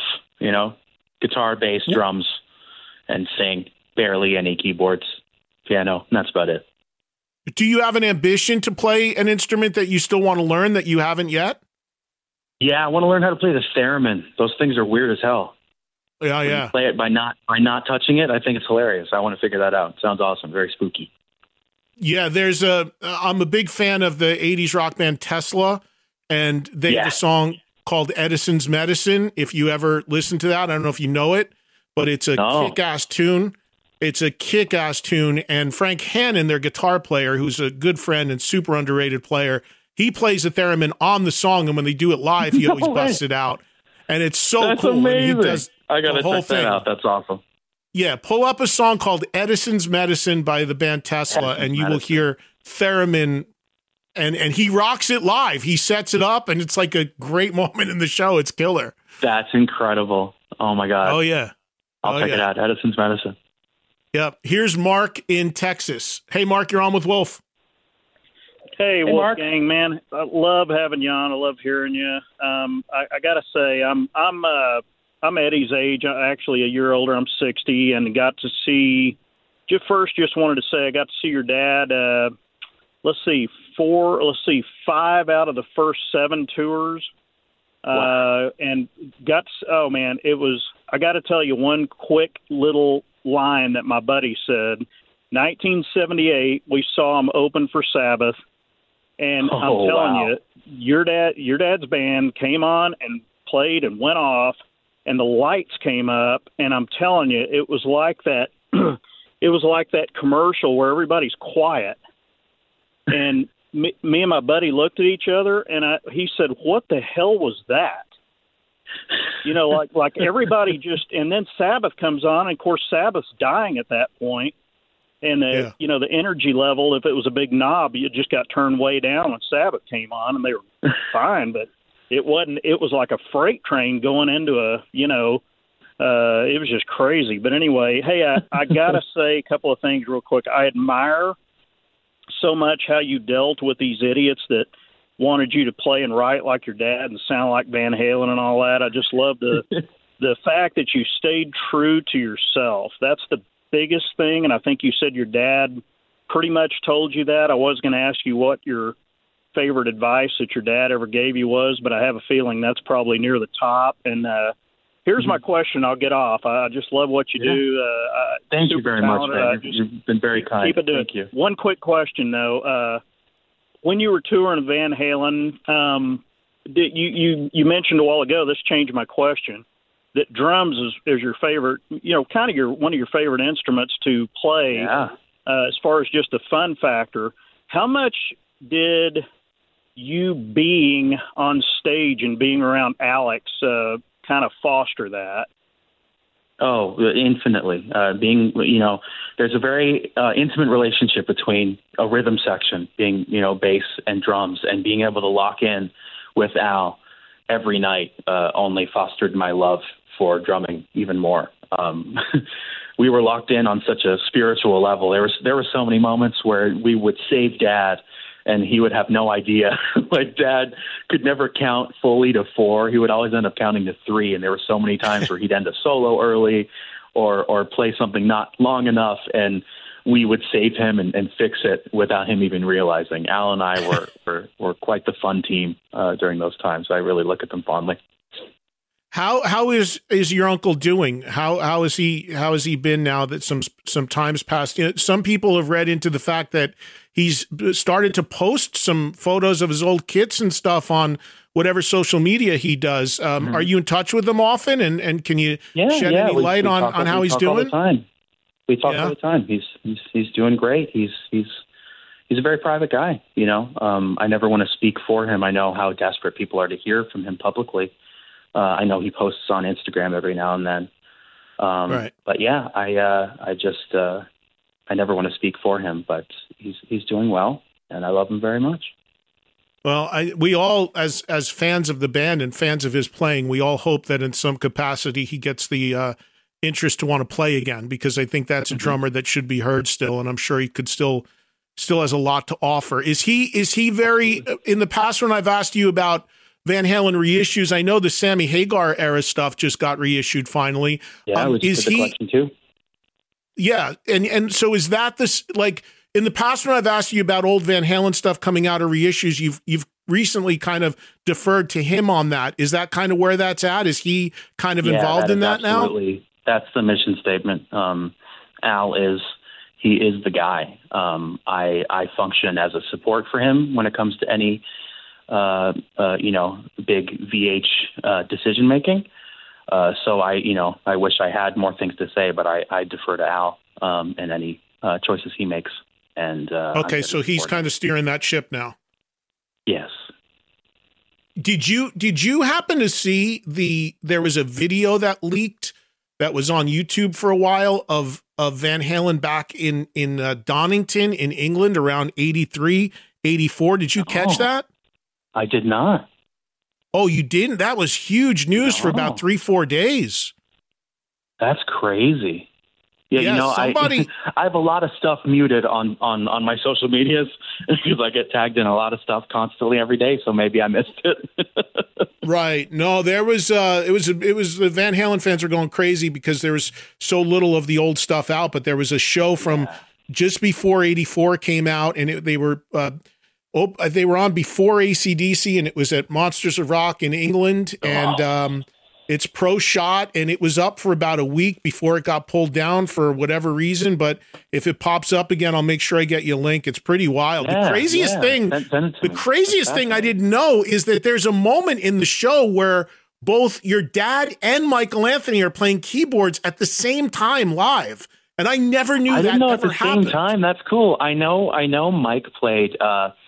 Guitar, bass, drums, and sing. Barely any keyboards, piano. And that's about it. Do you have an ambition to play an instrument that you still want to learn that you haven't yet? Yeah, I want to learn how to play the theremin. Those things are weird as hell. Yeah. You play it by not touching it. I think it's hilarious. I want to figure that out. It sounds awesome. Very spooky. Yeah, I'm a big fan of the 80s rock band Tesla, and they have a song called Edison's Medicine. If you ever listen to that, I don't know if you know it, but it's a kick-ass tune. It's a kick-ass tune, and Frank Hannon, their guitar player, who's a good friend and super underrated player, he plays the theremin on the song, and when they do it live, he always busts it out. And it's so cool. Amazing. And he does I got to check that out. That's awesome. Yeah, pull up a song called Edison's Medicine by the band Tesla, and you will hear theremin, and he rocks it live. He sets it up, and it's like a great moment in the show. It's killer. That's incredible. Oh, my God. Oh, yeah. I'll check it out. Edison's Medicine. Yep. Here's Mark in Texas. Hey, Mark, you're on with Wolf. Hey Wolfgang, man, I love having you on. I love hearing you. I got to say, I'm Eddie's age. I'm actually a year older. I'm 60, and got to see. Just wanted to say I got to see your dad. Let's see, 5 out of the first 7 tours. Wow. And it was. I got to tell you one quick little line that my buddy said. 1978, we saw him open for Sabbath, and I'm telling you, your dad's band came on and played and went off, and the lights came up, and I'm telling you, it was like that. It was like that commercial where everybody's quiet, and me and my buddy looked at each other, and he said, "What the hell was that?" You know, like everybody just, and then Sabbath comes on, and of course Sabbath's dying at that point, and you know, the energy level, if it was a big knob, it just got turned way down when Sabbath came on, and they were fine, but it wasn't. It was like a freight train going into a, you know, it was just crazy. But anyway, hey, I gotta say a couple of things real quick. I admire so much how you dealt with these idiots that wanted you to play and write like your dad and sound like Van Halen and all that. I just love the fact that you stayed true to yourself. That's the biggest thing, and I think you said your dad pretty much told you that. I was going to ask you what your favorite advice that your dad ever gave you was, but I have a feeling that's probably near the top. And here's my question. I'll get off. I just love what you do. Thank you very much, man. You've been very kind. Keep it doing. Thank you. One quick question, though. When you were touring Van Halen, you mentioned a while ago, this changed my question, that drums is your favorite, you know, kind of one of your favorite instruments to play. As far as just the fun factor. How much did you being on stage and being around Alex kind of foster that? Oh, infinitely. Being, you know, there's a very intimate relationship between a rhythm section, being, you know, bass and drums, and being able to lock in with Al every night only fostered my love for drumming even more. We were locked in on such a spiritual level. There were so many moments where we would save Dad, and he would have no idea. Like, Dad could never count fully to 4. He would always end up counting to 3, and there were so many times where he'd end a solo early or play something not long enough, and we would save him and fix it without him even realizing. Al and I were quite the fun team during those times. I really look at them fondly. How is your uncle doing? How has he been now that some time's passed? You know, some people have read into the fact that he's started to post some photos of his old kits and stuff on whatever social media he does. Are you in touch with him often? And can you shed any light on how he's doing? All the time. We talk all the time. He's doing great. He's a very private guy. You know, I never want to speak for him. I know how desperate people are to hear from him publicly. I know he posts on Instagram every now and then. Right. But yeah, I never want to speak for him, but he's doing well, and I love him very much. Well, we all, as fans of the band and fans of his playing, we all hope that in some capacity he gets the interest to want to play again, because I think that's a drummer that should be heard still, and I'm sure he could still has a lot to offer. Is he very, in the past when I've asked you about Van Halen reissues, I know the Sammy Hagar era stuff just got reissued finally. Yeah, which is the collection too. Yeah, and so is that this, like, in the past when I've asked you about old Van Halen stuff coming out of reissues, you've recently kind of deferred to him on that. Is that kind of where that's at? Is he kind of involved in that now? Absolutely. That's the mission statement. Al is the guy. I function as a support for him when it comes to any big VH decision making. So I wish I had more things to say, but I defer to Al in any choices he makes. And okay, so he's kind of steering that ship now. Yes. Did you happen to see there was a video that leaked that was on YouTube for a while of Van Halen back in Donington in England around 83, 84. Did you catch that? I did not. Oh, you didn't? That was huge news for about 3-4 days. That's crazy. Yeah, I have a lot of stuff muted on my social medias because I get tagged in a lot of stuff constantly every day, so maybe I missed it. Right. No, there was it was the Van Halen fans were going crazy because there was so little of the old stuff out, but there was a show from just before 84 came out, and they were on before AC/DC, and it was at Monsters of Rock in England, and it's pro shot, and it was up for about a week before it got pulled down for whatever reason. But if it pops up again, I'll make sure I get you a link. It's pretty wild. The craziest thing I didn't know is that there's a moment in the show where both your dad and Michael Anthony are playing keyboards at the same time live. And I never knew that ever happened. Same time. That's cool. I know Mike played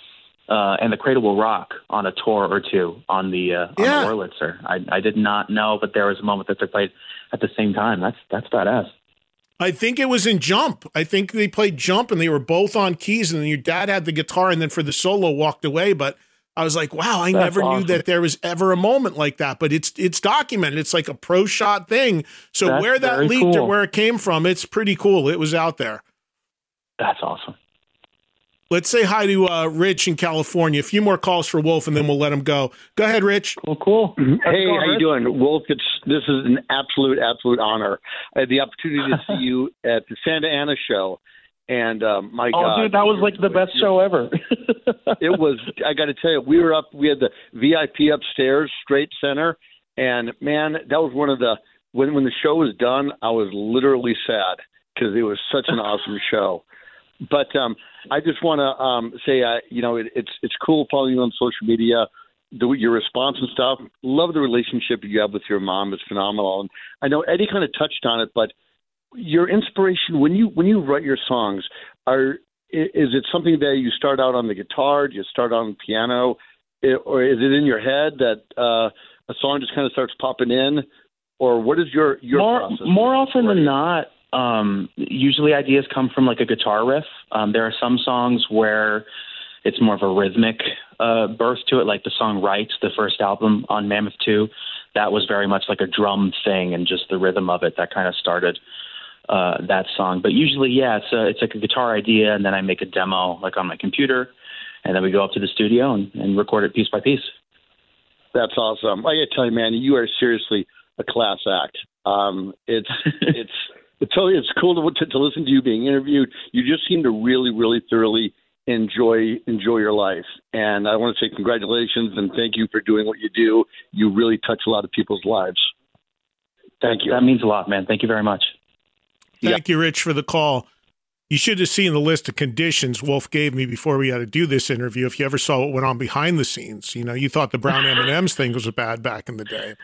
and the Cradle Will Rock on a tour or two on the Wurlitzer. I did not know, but there was a moment that they played at the same time. That's badass. I think it was in Jump. I think they played Jump, and they were both on keys, and then your dad had the guitar, and then for the solo walked away. But I was like, wow, I never knew that there was ever a moment like that. But it's documented. It's like a pro shot thing. So That's where that leaked or where it came from, it's pretty cool. It was out there. That's awesome. Let's say hi to Rich in California. A few more calls for Wolf, and then we'll let him go. Go ahead, Rich. Cool. Hey, how you doing, Wolf? This is an absolute honor. I had the opportunity to see you at the Santa Ana show, and my God, dude, that was like the best show ever. It was. I got to tell you, we had the VIP upstairs, straight center, and man, that was one of the when the show was done, I was literally sad because it was such an awesome show. But I just want to say, it's cool following you on social media, your response and stuff. Love the relationship you have with your mom. It's phenomenal. And I know Eddie kind of touched on it, but your inspiration when you write your songs, is it something that you start out on the guitar? Do you start on the piano? Or is it in your head that a song just kind of starts popping in? Or what is your process? More often than not, usually ideas come from like a guitar riff. There are some songs where it's more of a rhythmic birth to it, like the song Rights, the first album on Mammoth 2. That was very much like a drum thing, and just the rhythm of it that kind of started that song. But usually, it's like a guitar idea, and then I make a demo like on my computer, and then we go up to the studio and record it piece by piece. That's awesome. I got to tell you, man, you are seriously a class act. It's cool to listen to you being interviewed. You just seem to really, really thoroughly enjoy your life. And I want to say congratulations and thank you for doing what you do. You really touch a lot of people's lives. Thank you. That means a lot, man. Thank you very much. Thank you, Rich, for the call. You should have seen the list of conditions Wolf gave me before we had to do this interview. If you ever saw what went on behind the scenes, you thought the brown M&Ms thing was bad back in the day.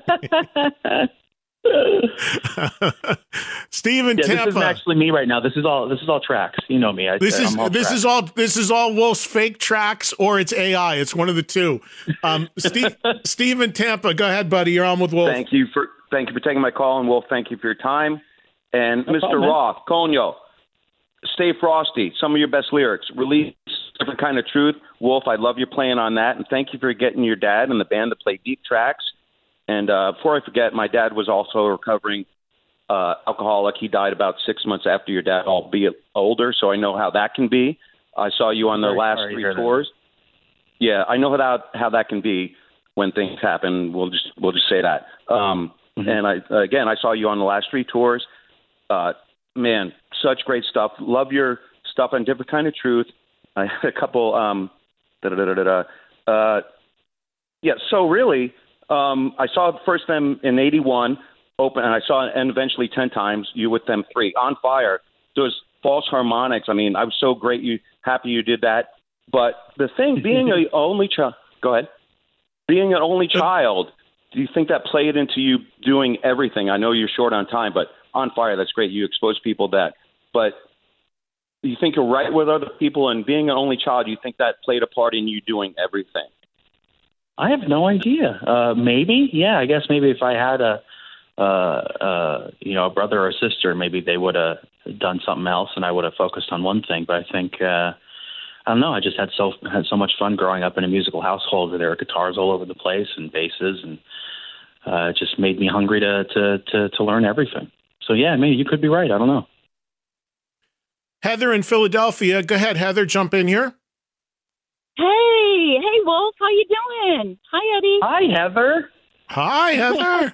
Steven Tampa. This isn't actually me right now. This is all tracks. You know me. This is all Wolf's fake tracks, or it's AI. It's one of the two. Steven Tampa, go ahead, buddy. You're on with Wolf. Thank you for taking my call, and Wolf, thank you for your time. And no Mr. Problem, Roth, Conyo, Stay Frosty. Some of your best lyrics. Release Different Kind of Truth. Wolf, I love you playing on that, and thank you for getting your dad and the band to play deep tracks. And before I forget, my dad was also a recovering alcoholic. He died about 6 months after your dad, albeit older, so I know how that can be. I saw you on the last 3 tours. Yeah, I know how that can be when things happen. We'll just say that. And I saw you on the last 3 tours. Man, such great stuff. Love your stuff on Different Kind of Truth. I had a couple. So really. I saw first them in 81 open, and I saw and eventually 10 times you with them 3 on fire. Those false harmonics. I mean, I was so happy you did that. But the thing, being an only child. Go ahead. Being an only child, do you think that played into you doing everything? I know you're short on time, but on fire, that's great. You expose people to that. But do you think you're right with other people? And being an only child, do you think that played a part in you doing everything? I have no idea. Maybe, yeah. I guess maybe if I had a brother or a sister, maybe they would have done something else, and I would have focused on one thing. But I think I don't know. I just had so much fun growing up in a musical household where there were guitars all over the place and basses, and it just made me hungry to learn everything. So yeah, maybe you could be right. I don't know. Heather in Philadelphia, go ahead, Heather. Jump in here. Hey, Wolf, how you doing? Hi, Eddie. Hi, Heather. Hi, Heather.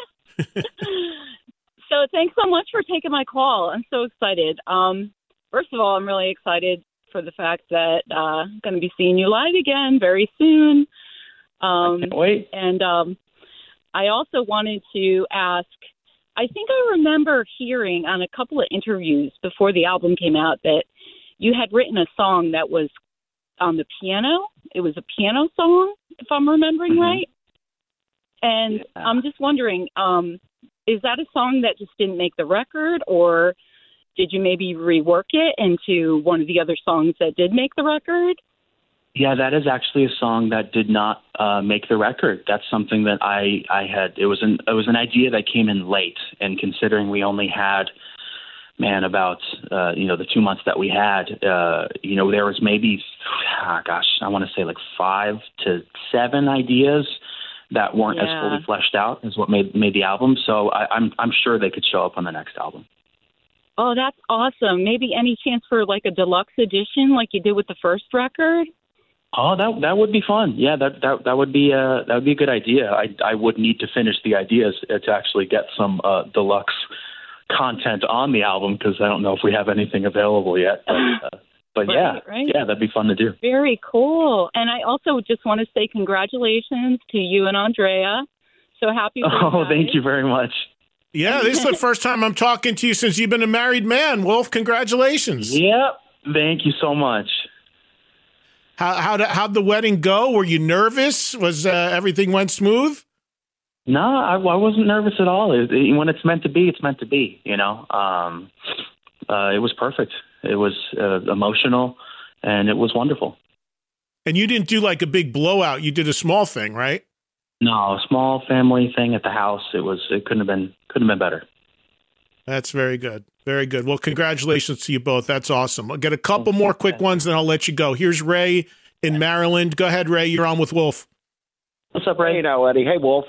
So thanks so much for taking my call. I'm so excited. First of all, I'm really excited for the fact that I'm going to be seeing you live again very soon. I can't wait. And I also wanted to ask, I think I remember hearing on a couple of interviews before the album came out that you had written a song that was on the piano. It was a piano song, if I'm remembering right. And yeah. I'm just wondering, is that a song that just didn't make the record, or did you maybe rework it into one of the other songs that did make the record? Yeah, that is actually a song that did not make the record. That's something that I had. It was an idea that came in late, and considering we only had, about the 2 months that we had, there was maybe, I want to say like 5 to 7 ideas that weren't as fully fleshed out as what made the album. So I'm sure they could show up on the next album. Oh, that's awesome. Maybe any chance for like a deluxe edition like you did with the first record? Oh, that would be fun. Yeah, that would be a good idea. I would need to finish the ideas to actually get some deluxe content on the album, because I don't know if we have anything available yet. But right. Yeah, that'd be fun to do. Very cool. And I also just want to say congratulations to you and Andrea. So happy for you guys. Thank you very much. Yeah, this is the first time I'm talking to you since you've been a married man, Wolf. Congratulations. Yep. Thank you so much. How'd the wedding go? Were you nervous? Was everything went smooth? No, I wasn't nervous at all. When it's meant to be, it's meant to be. It was perfect. It was emotional, and it was wonderful. And you didn't do like a big blowout. You did a small thing, right? No, a small family thing at the house. It couldn't have been better. That's very good. Very good. Well, congratulations to you both. That's awesome. I'll get a couple more quick ones, then I'll let you go. Here's Ray in Maryland. Go ahead, Ray. You're on with Wolf. What's up, Ray? Hey now, Eddie. Hey, Wolf.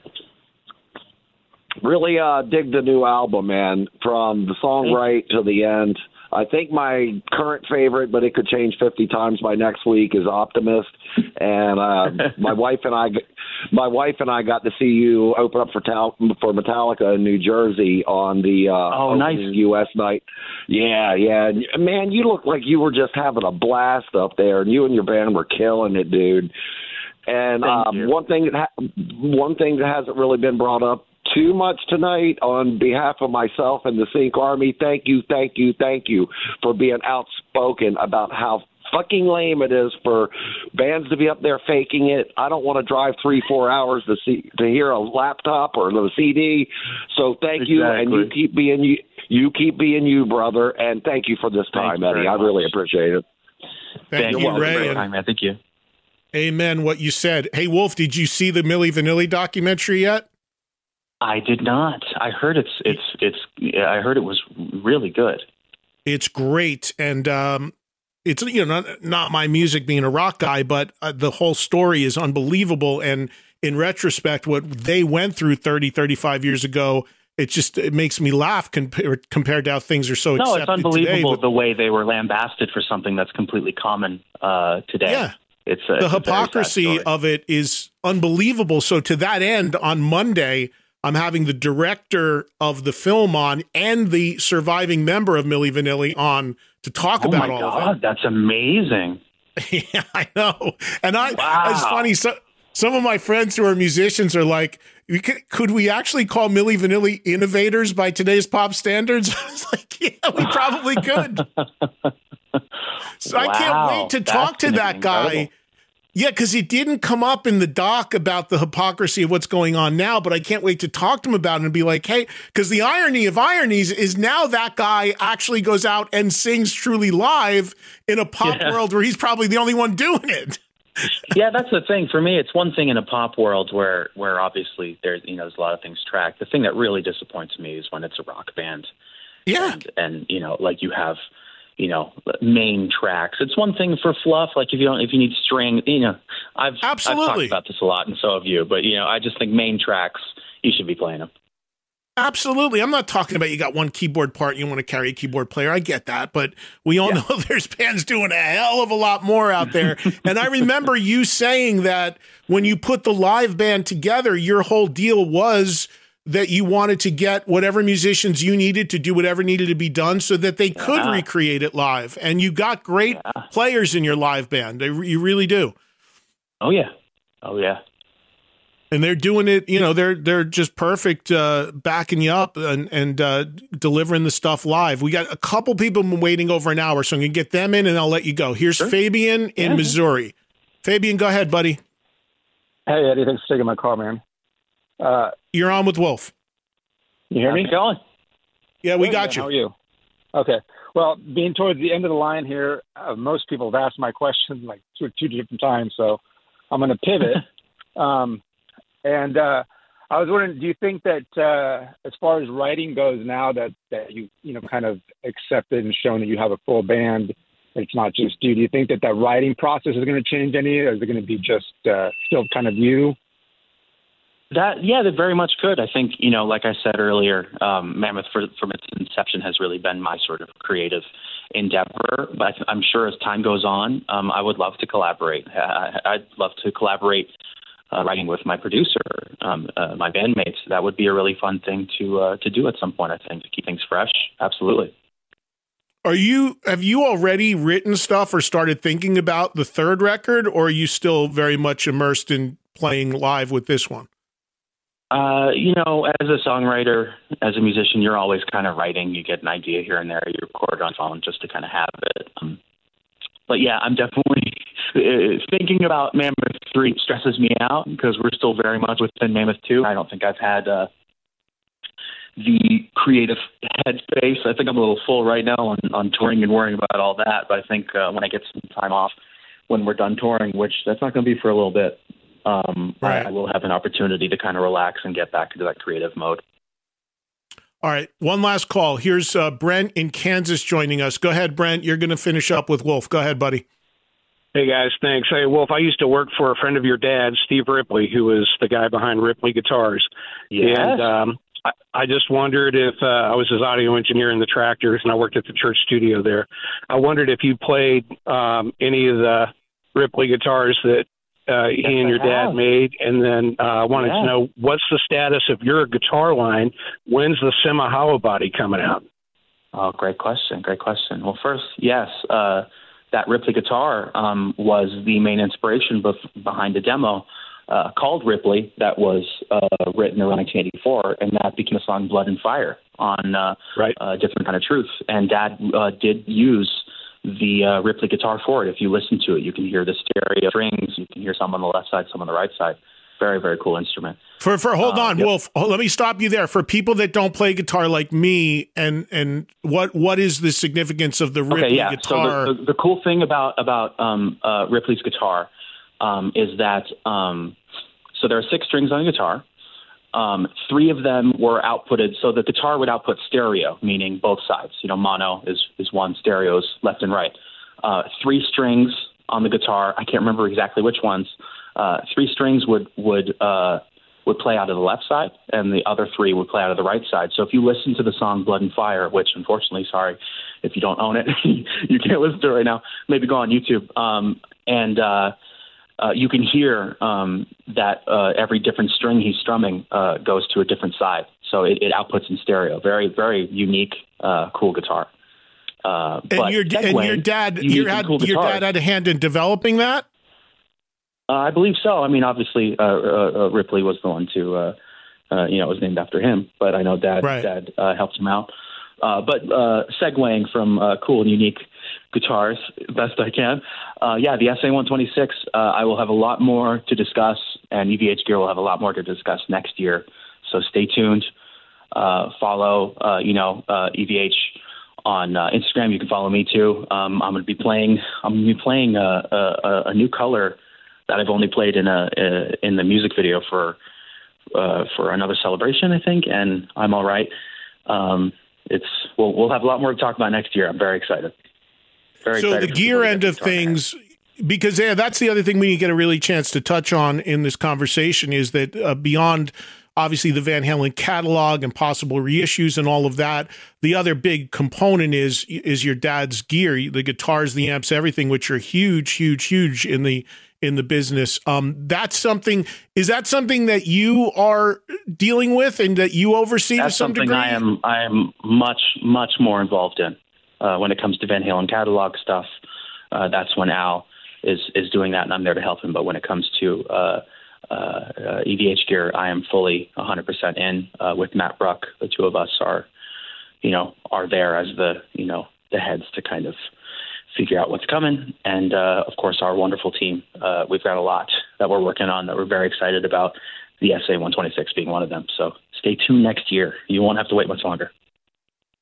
Really dig the new album, man, from the song right to the end. I think my current favorite, but it could change 50 times by next week, is Optimist. And my wife and I got to see you open up for Metallica in New Jersey on the nice U.S. night. Yeah. Man, you look like you were just having a blast up there, and you and your band were killing it, dude. And one thing that hasn't really been brought up too much tonight, on behalf of myself and the Sync Army, thank you for being outspoken about how fucking lame it is for bands to be up there faking it. I don't want to drive 3-4 hours to hear a laptop or the CD. So thank you, and you keep being you. You keep being you, brother, and thank you for this time, Eddie. I really appreciate it. Thank you, Ray. Thank you. Amen. What you said. Hey, Wolf, did you see the Milli Vanilli documentary yet? I did not. I heard I heard it was really good. It's great, and it's not my music being a rock guy, but the whole story is unbelievable. And in retrospect, what they went through 30, 35 years ago, it makes me laugh compared to how things are so accepted today. No, it's unbelievable the way they were lambasted for something that's completely common today. Yeah. The hypocrisy of it is unbelievable. So to that end, on Monday, I'm having the director of the film on and the surviving member of Milli Vanilli on to talk about all of it. Oh my God, that's amazing. Yeah, I know. And it's funny. So, some of my friends who are musicians are like, could we actually call Milli Vanilli innovators by today's pop standards? I was like, yeah, we probably could. So I can't wait to talk to that guy. Incredible. Yeah, because it didn't come up in the doc about the hypocrisy of what's going on now, but I can't wait to talk to him about it and be like, hey, because the irony of ironies is now that guy actually goes out and sings truly live in a pop world where he's probably the only one doing it. Yeah, that's the thing. For me, it's one thing in a pop world where obviously there's a lot of things tracked. The thing that really disappoints me is when it's a rock band. Yeah. And like you have main tracks. It's one thing for fluff, like if you need string, I've talked about this a lot, and so have you. But I just think main tracks, you should be playing them. Absolutely. I'm not talking about you got one keyboard part and you want to carry a keyboard player. I get that, but we all know there's bands doing a hell of a lot more out there. And I remember you saying that when you put the live band together, your whole deal was that you wanted to get whatever musicians you needed to do whatever needed to be done so that they could recreate it live. And you got great players in your live band. You really do. Oh, yeah. And they're doing it, they're just perfect, backing you up and delivering the stuff live. We got a couple people waiting over an hour, so I'm going to get them in and I'll let you go. Here's Fabian in Missouri. Fabian, go ahead, buddy. Hey, Eddie, thanks for taking my call, man. You're on with Wolf. You hear me? Going? Yeah, we got you. How are you? Okay. Well, being towards the end of the line here, most people have asked my question like two different times, so I'm going to pivot. I was wondering, do you think that as far as writing goes now that you kind of accepted and shown that you have a full band, it's not just you, do you think that writing process is going to change any, or is it going to be just still kind of you? That very much could. I think, like I said earlier, Mammoth from its inception has really been my sort of creative endeavor. But I'm sure as time goes on, I would love to collaborate. I'd love to collaborate writing with my producer, my bandmates. That would be a really fun thing to do at some point, I think, to keep things fresh. Absolutely. Have you already written stuff or started thinking about the third record, or are you still very much immersed in playing live with this one? As a songwriter, as a musician, you're always kind of writing. You get an idea here and there. You record on phone just to kind of have it. But yeah, I'm definitely thinking about Mammoth 3 stresses me out because we're still very much within Mammoth 2. I don't think I've had the creative headspace. I think I'm a little full right now on touring and worrying about all that. But I think when I get some time off, when we're done touring, which that's not going to be for a little bit, I will have an opportunity to kind of relax and get back into that creative mode. All right. One last call. Here's Brent in Kansas joining us. Go ahead, Brent. You're going to finish up with Wolf. Go ahead, buddy. Hey, guys. Thanks. Hey, Wolf, I used to work for a friend of your dad, Steve Ripley, who was the guy behind Ripley Guitars. Yes. And I just wondered if I was his audio engineer in the Tractors, and I worked at the church studio there. I wondered if you played any of the Ripley guitars that he and your dad made, and then I wanted to know what's the status of your guitar line. When's the Sema hollow body coming out? Oh, great question. Well, first, yes, that Ripley guitar was the main inspiration behind a demo called Ripley that was written around 1984, and that became a song, Blood and Fire, on Different Kind of Truth. And Dad did use the Ripley guitar for it. If you listen to it, you can hear the stereo strings. You can hear some on the left side, some on the right side. Very, very cool instrument. Hold on, Wolf. Let me stop you there. For people that don't play guitar like me, and what is the significance of the Ripley guitar? So the cool thing about Ripley's guitar is that so there are 6 strings on a guitar. 3 of them were outputted, so the guitar would output stereo, meaning both sides. Mono is one, stereo is left and right. 3 strings on the guitar. I can't remember exactly which ones. 3 strings would play out of the left side, and the other 3 would play out of the right side. So if you listen to the song Blood and Fire, which unfortunately, sorry, if you don't own it, you can't listen to it right now, maybe go on YouTube. You can hear that every different string he's strumming goes to a different side. So it outputs in stereo. Very, very unique, cool guitar. Your dad had a hand in developing that? I believe so. I mean, obviously, Ripley was the one to, it was named after him. But I know Dad helped him out. But segueing from cool and unique guitars, best I can. The SA-126, I will have a lot more to discuss, and EVH Gear will have a lot more to discuss next year. So stay tuned. Follow, EVH on Instagram. You can follow me too. I'm going to be playing a new color that I've only played in the music video for another celebration, I think, and I'm all right. We'll have a lot more to talk about next year. I'm very excited. So the gear end of things, because that's the other thing we need to get a really chance to touch on in this conversation, is that beyond obviously the Van Halen catalog and possible reissues and all of that, the other big component is your dad's gear, the guitars, the amps, everything, which are huge in the business. That's something. Is that something that you are dealing with and that you oversee to some degree? That's something I am much more involved in. When it comes to Van Halen catalog stuff, that's when Al is doing that, and I'm there to help him. But when it comes to EVH Gear, I am fully 100% in with Matt Bruck. The two of us are there as the heads to kind of figure out what's coming. And of course, our wonderful team. We've got a lot that we're working on that we're very excited about. The SA-126 being one of them. So stay tuned next year. You won't have to wait much longer.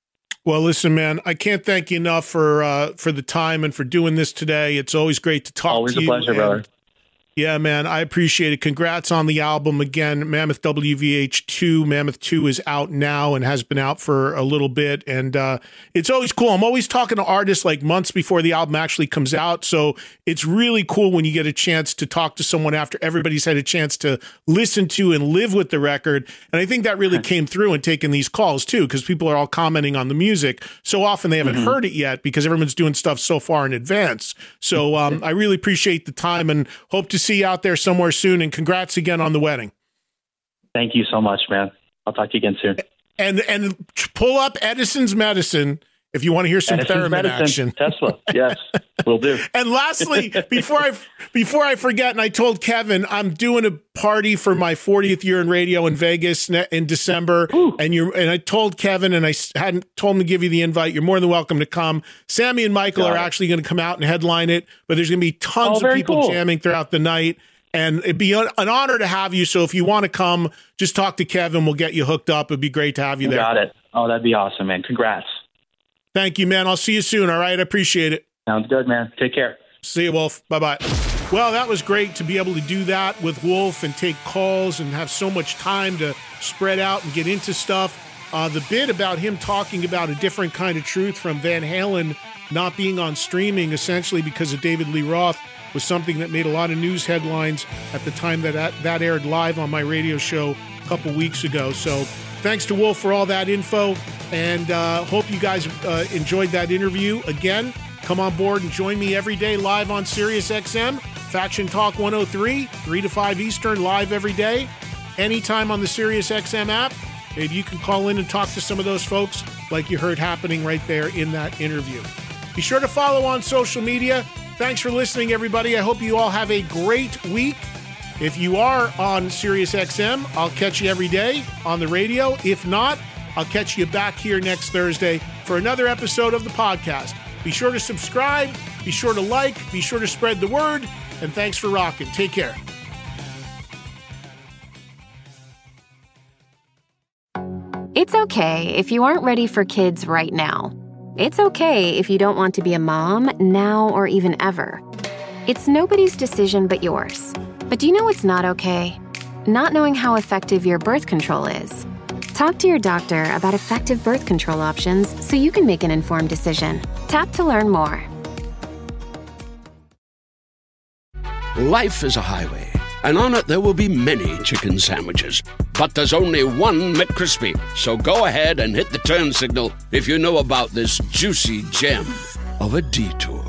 Well, listen, man, I can't thank you enough for the time and for doing this today. It's always great to talk to you. Always a pleasure, brother. Yeah, man, I appreciate it. Congrats on the album again, Mammoth WVH 2. Mammoth 2 is out now and has been out for a little bit, and it's always cool. I'm always talking to artists like months before the album actually comes out, so it's really cool when you get a chance to talk to someone after everybody's had a chance to listen to and live with the record, and I think that really came through in taking these calls, too, because people are all commenting on the music. So often they haven't heard it yet because everyone's doing stuff so far in advance. So I really appreciate the time and hope to see you out there somewhere soon, and congrats again on the wedding. Thank you so much, man. I'll talk to you again soon. And pull up Edison's Medicine if you want to hear some theremin action. Tesla, yes, will do. And lastly, before I forget, and I told Kevin, I'm doing a party for my 40th year in radio in Vegas in December. And I told Kevin, and I hadn't told him to give you the invite. You're more than welcome to come. Sammy and Michael are actually going to come out and headline it, but there's going to be tons of people jamming throughout the night. And it'd be an honor to have you. So if you want to come, just talk to Kevin. We'll get you hooked up. It'd be great to have you there. Got it. Oh, that'd be awesome, man. Congrats. Thank you, man. I'll see you soon. All right. I appreciate it. Sounds good, man. Take care. See you, Wolf. Bye-bye. Well, that was great to be able to do that with Wolf and take calls and have so much time to spread out and get into stuff. The bit about him talking about a different kind of truth from Van Halen not being on streaming, essentially because of David Lee Roth, was something that made a lot of news headlines at the time that aired live on my radio show a couple weeks ago. So thanks to Wolf for all that info, and hope you guys enjoyed that interview. Again, come on board and join me every day live on Sirius XM, Faction Talk 103, 3 to 5 Eastern, live every day, anytime on the Sirius XM app. And you can call in and talk to some of those folks like you heard happening right there in that interview. Be sure to follow on social media. Thanks for listening, everybody. I hope you all have a great week. If you are on Sirius XM, I'll catch you every day on the radio. If not, I'll catch you back here next Thursday for another episode of the podcast. Be sure to subscribe, be sure to like, be sure to spread the word, and thanks for rocking. Take care. It's okay if you aren't ready for kids right now. It's okay if you don't want to be a mom now or even ever. It's nobody's decision but yours. But do you know what's not okay? Not knowing how effective your birth control is. Talk to your doctor about effective birth control options so you can make an informed decision. Tap to learn more. Life is a highway, and on it there will be many chicken sandwiches. But there's only one McCrispy. So go ahead and hit the turn signal if you know about this juicy gem of a detour.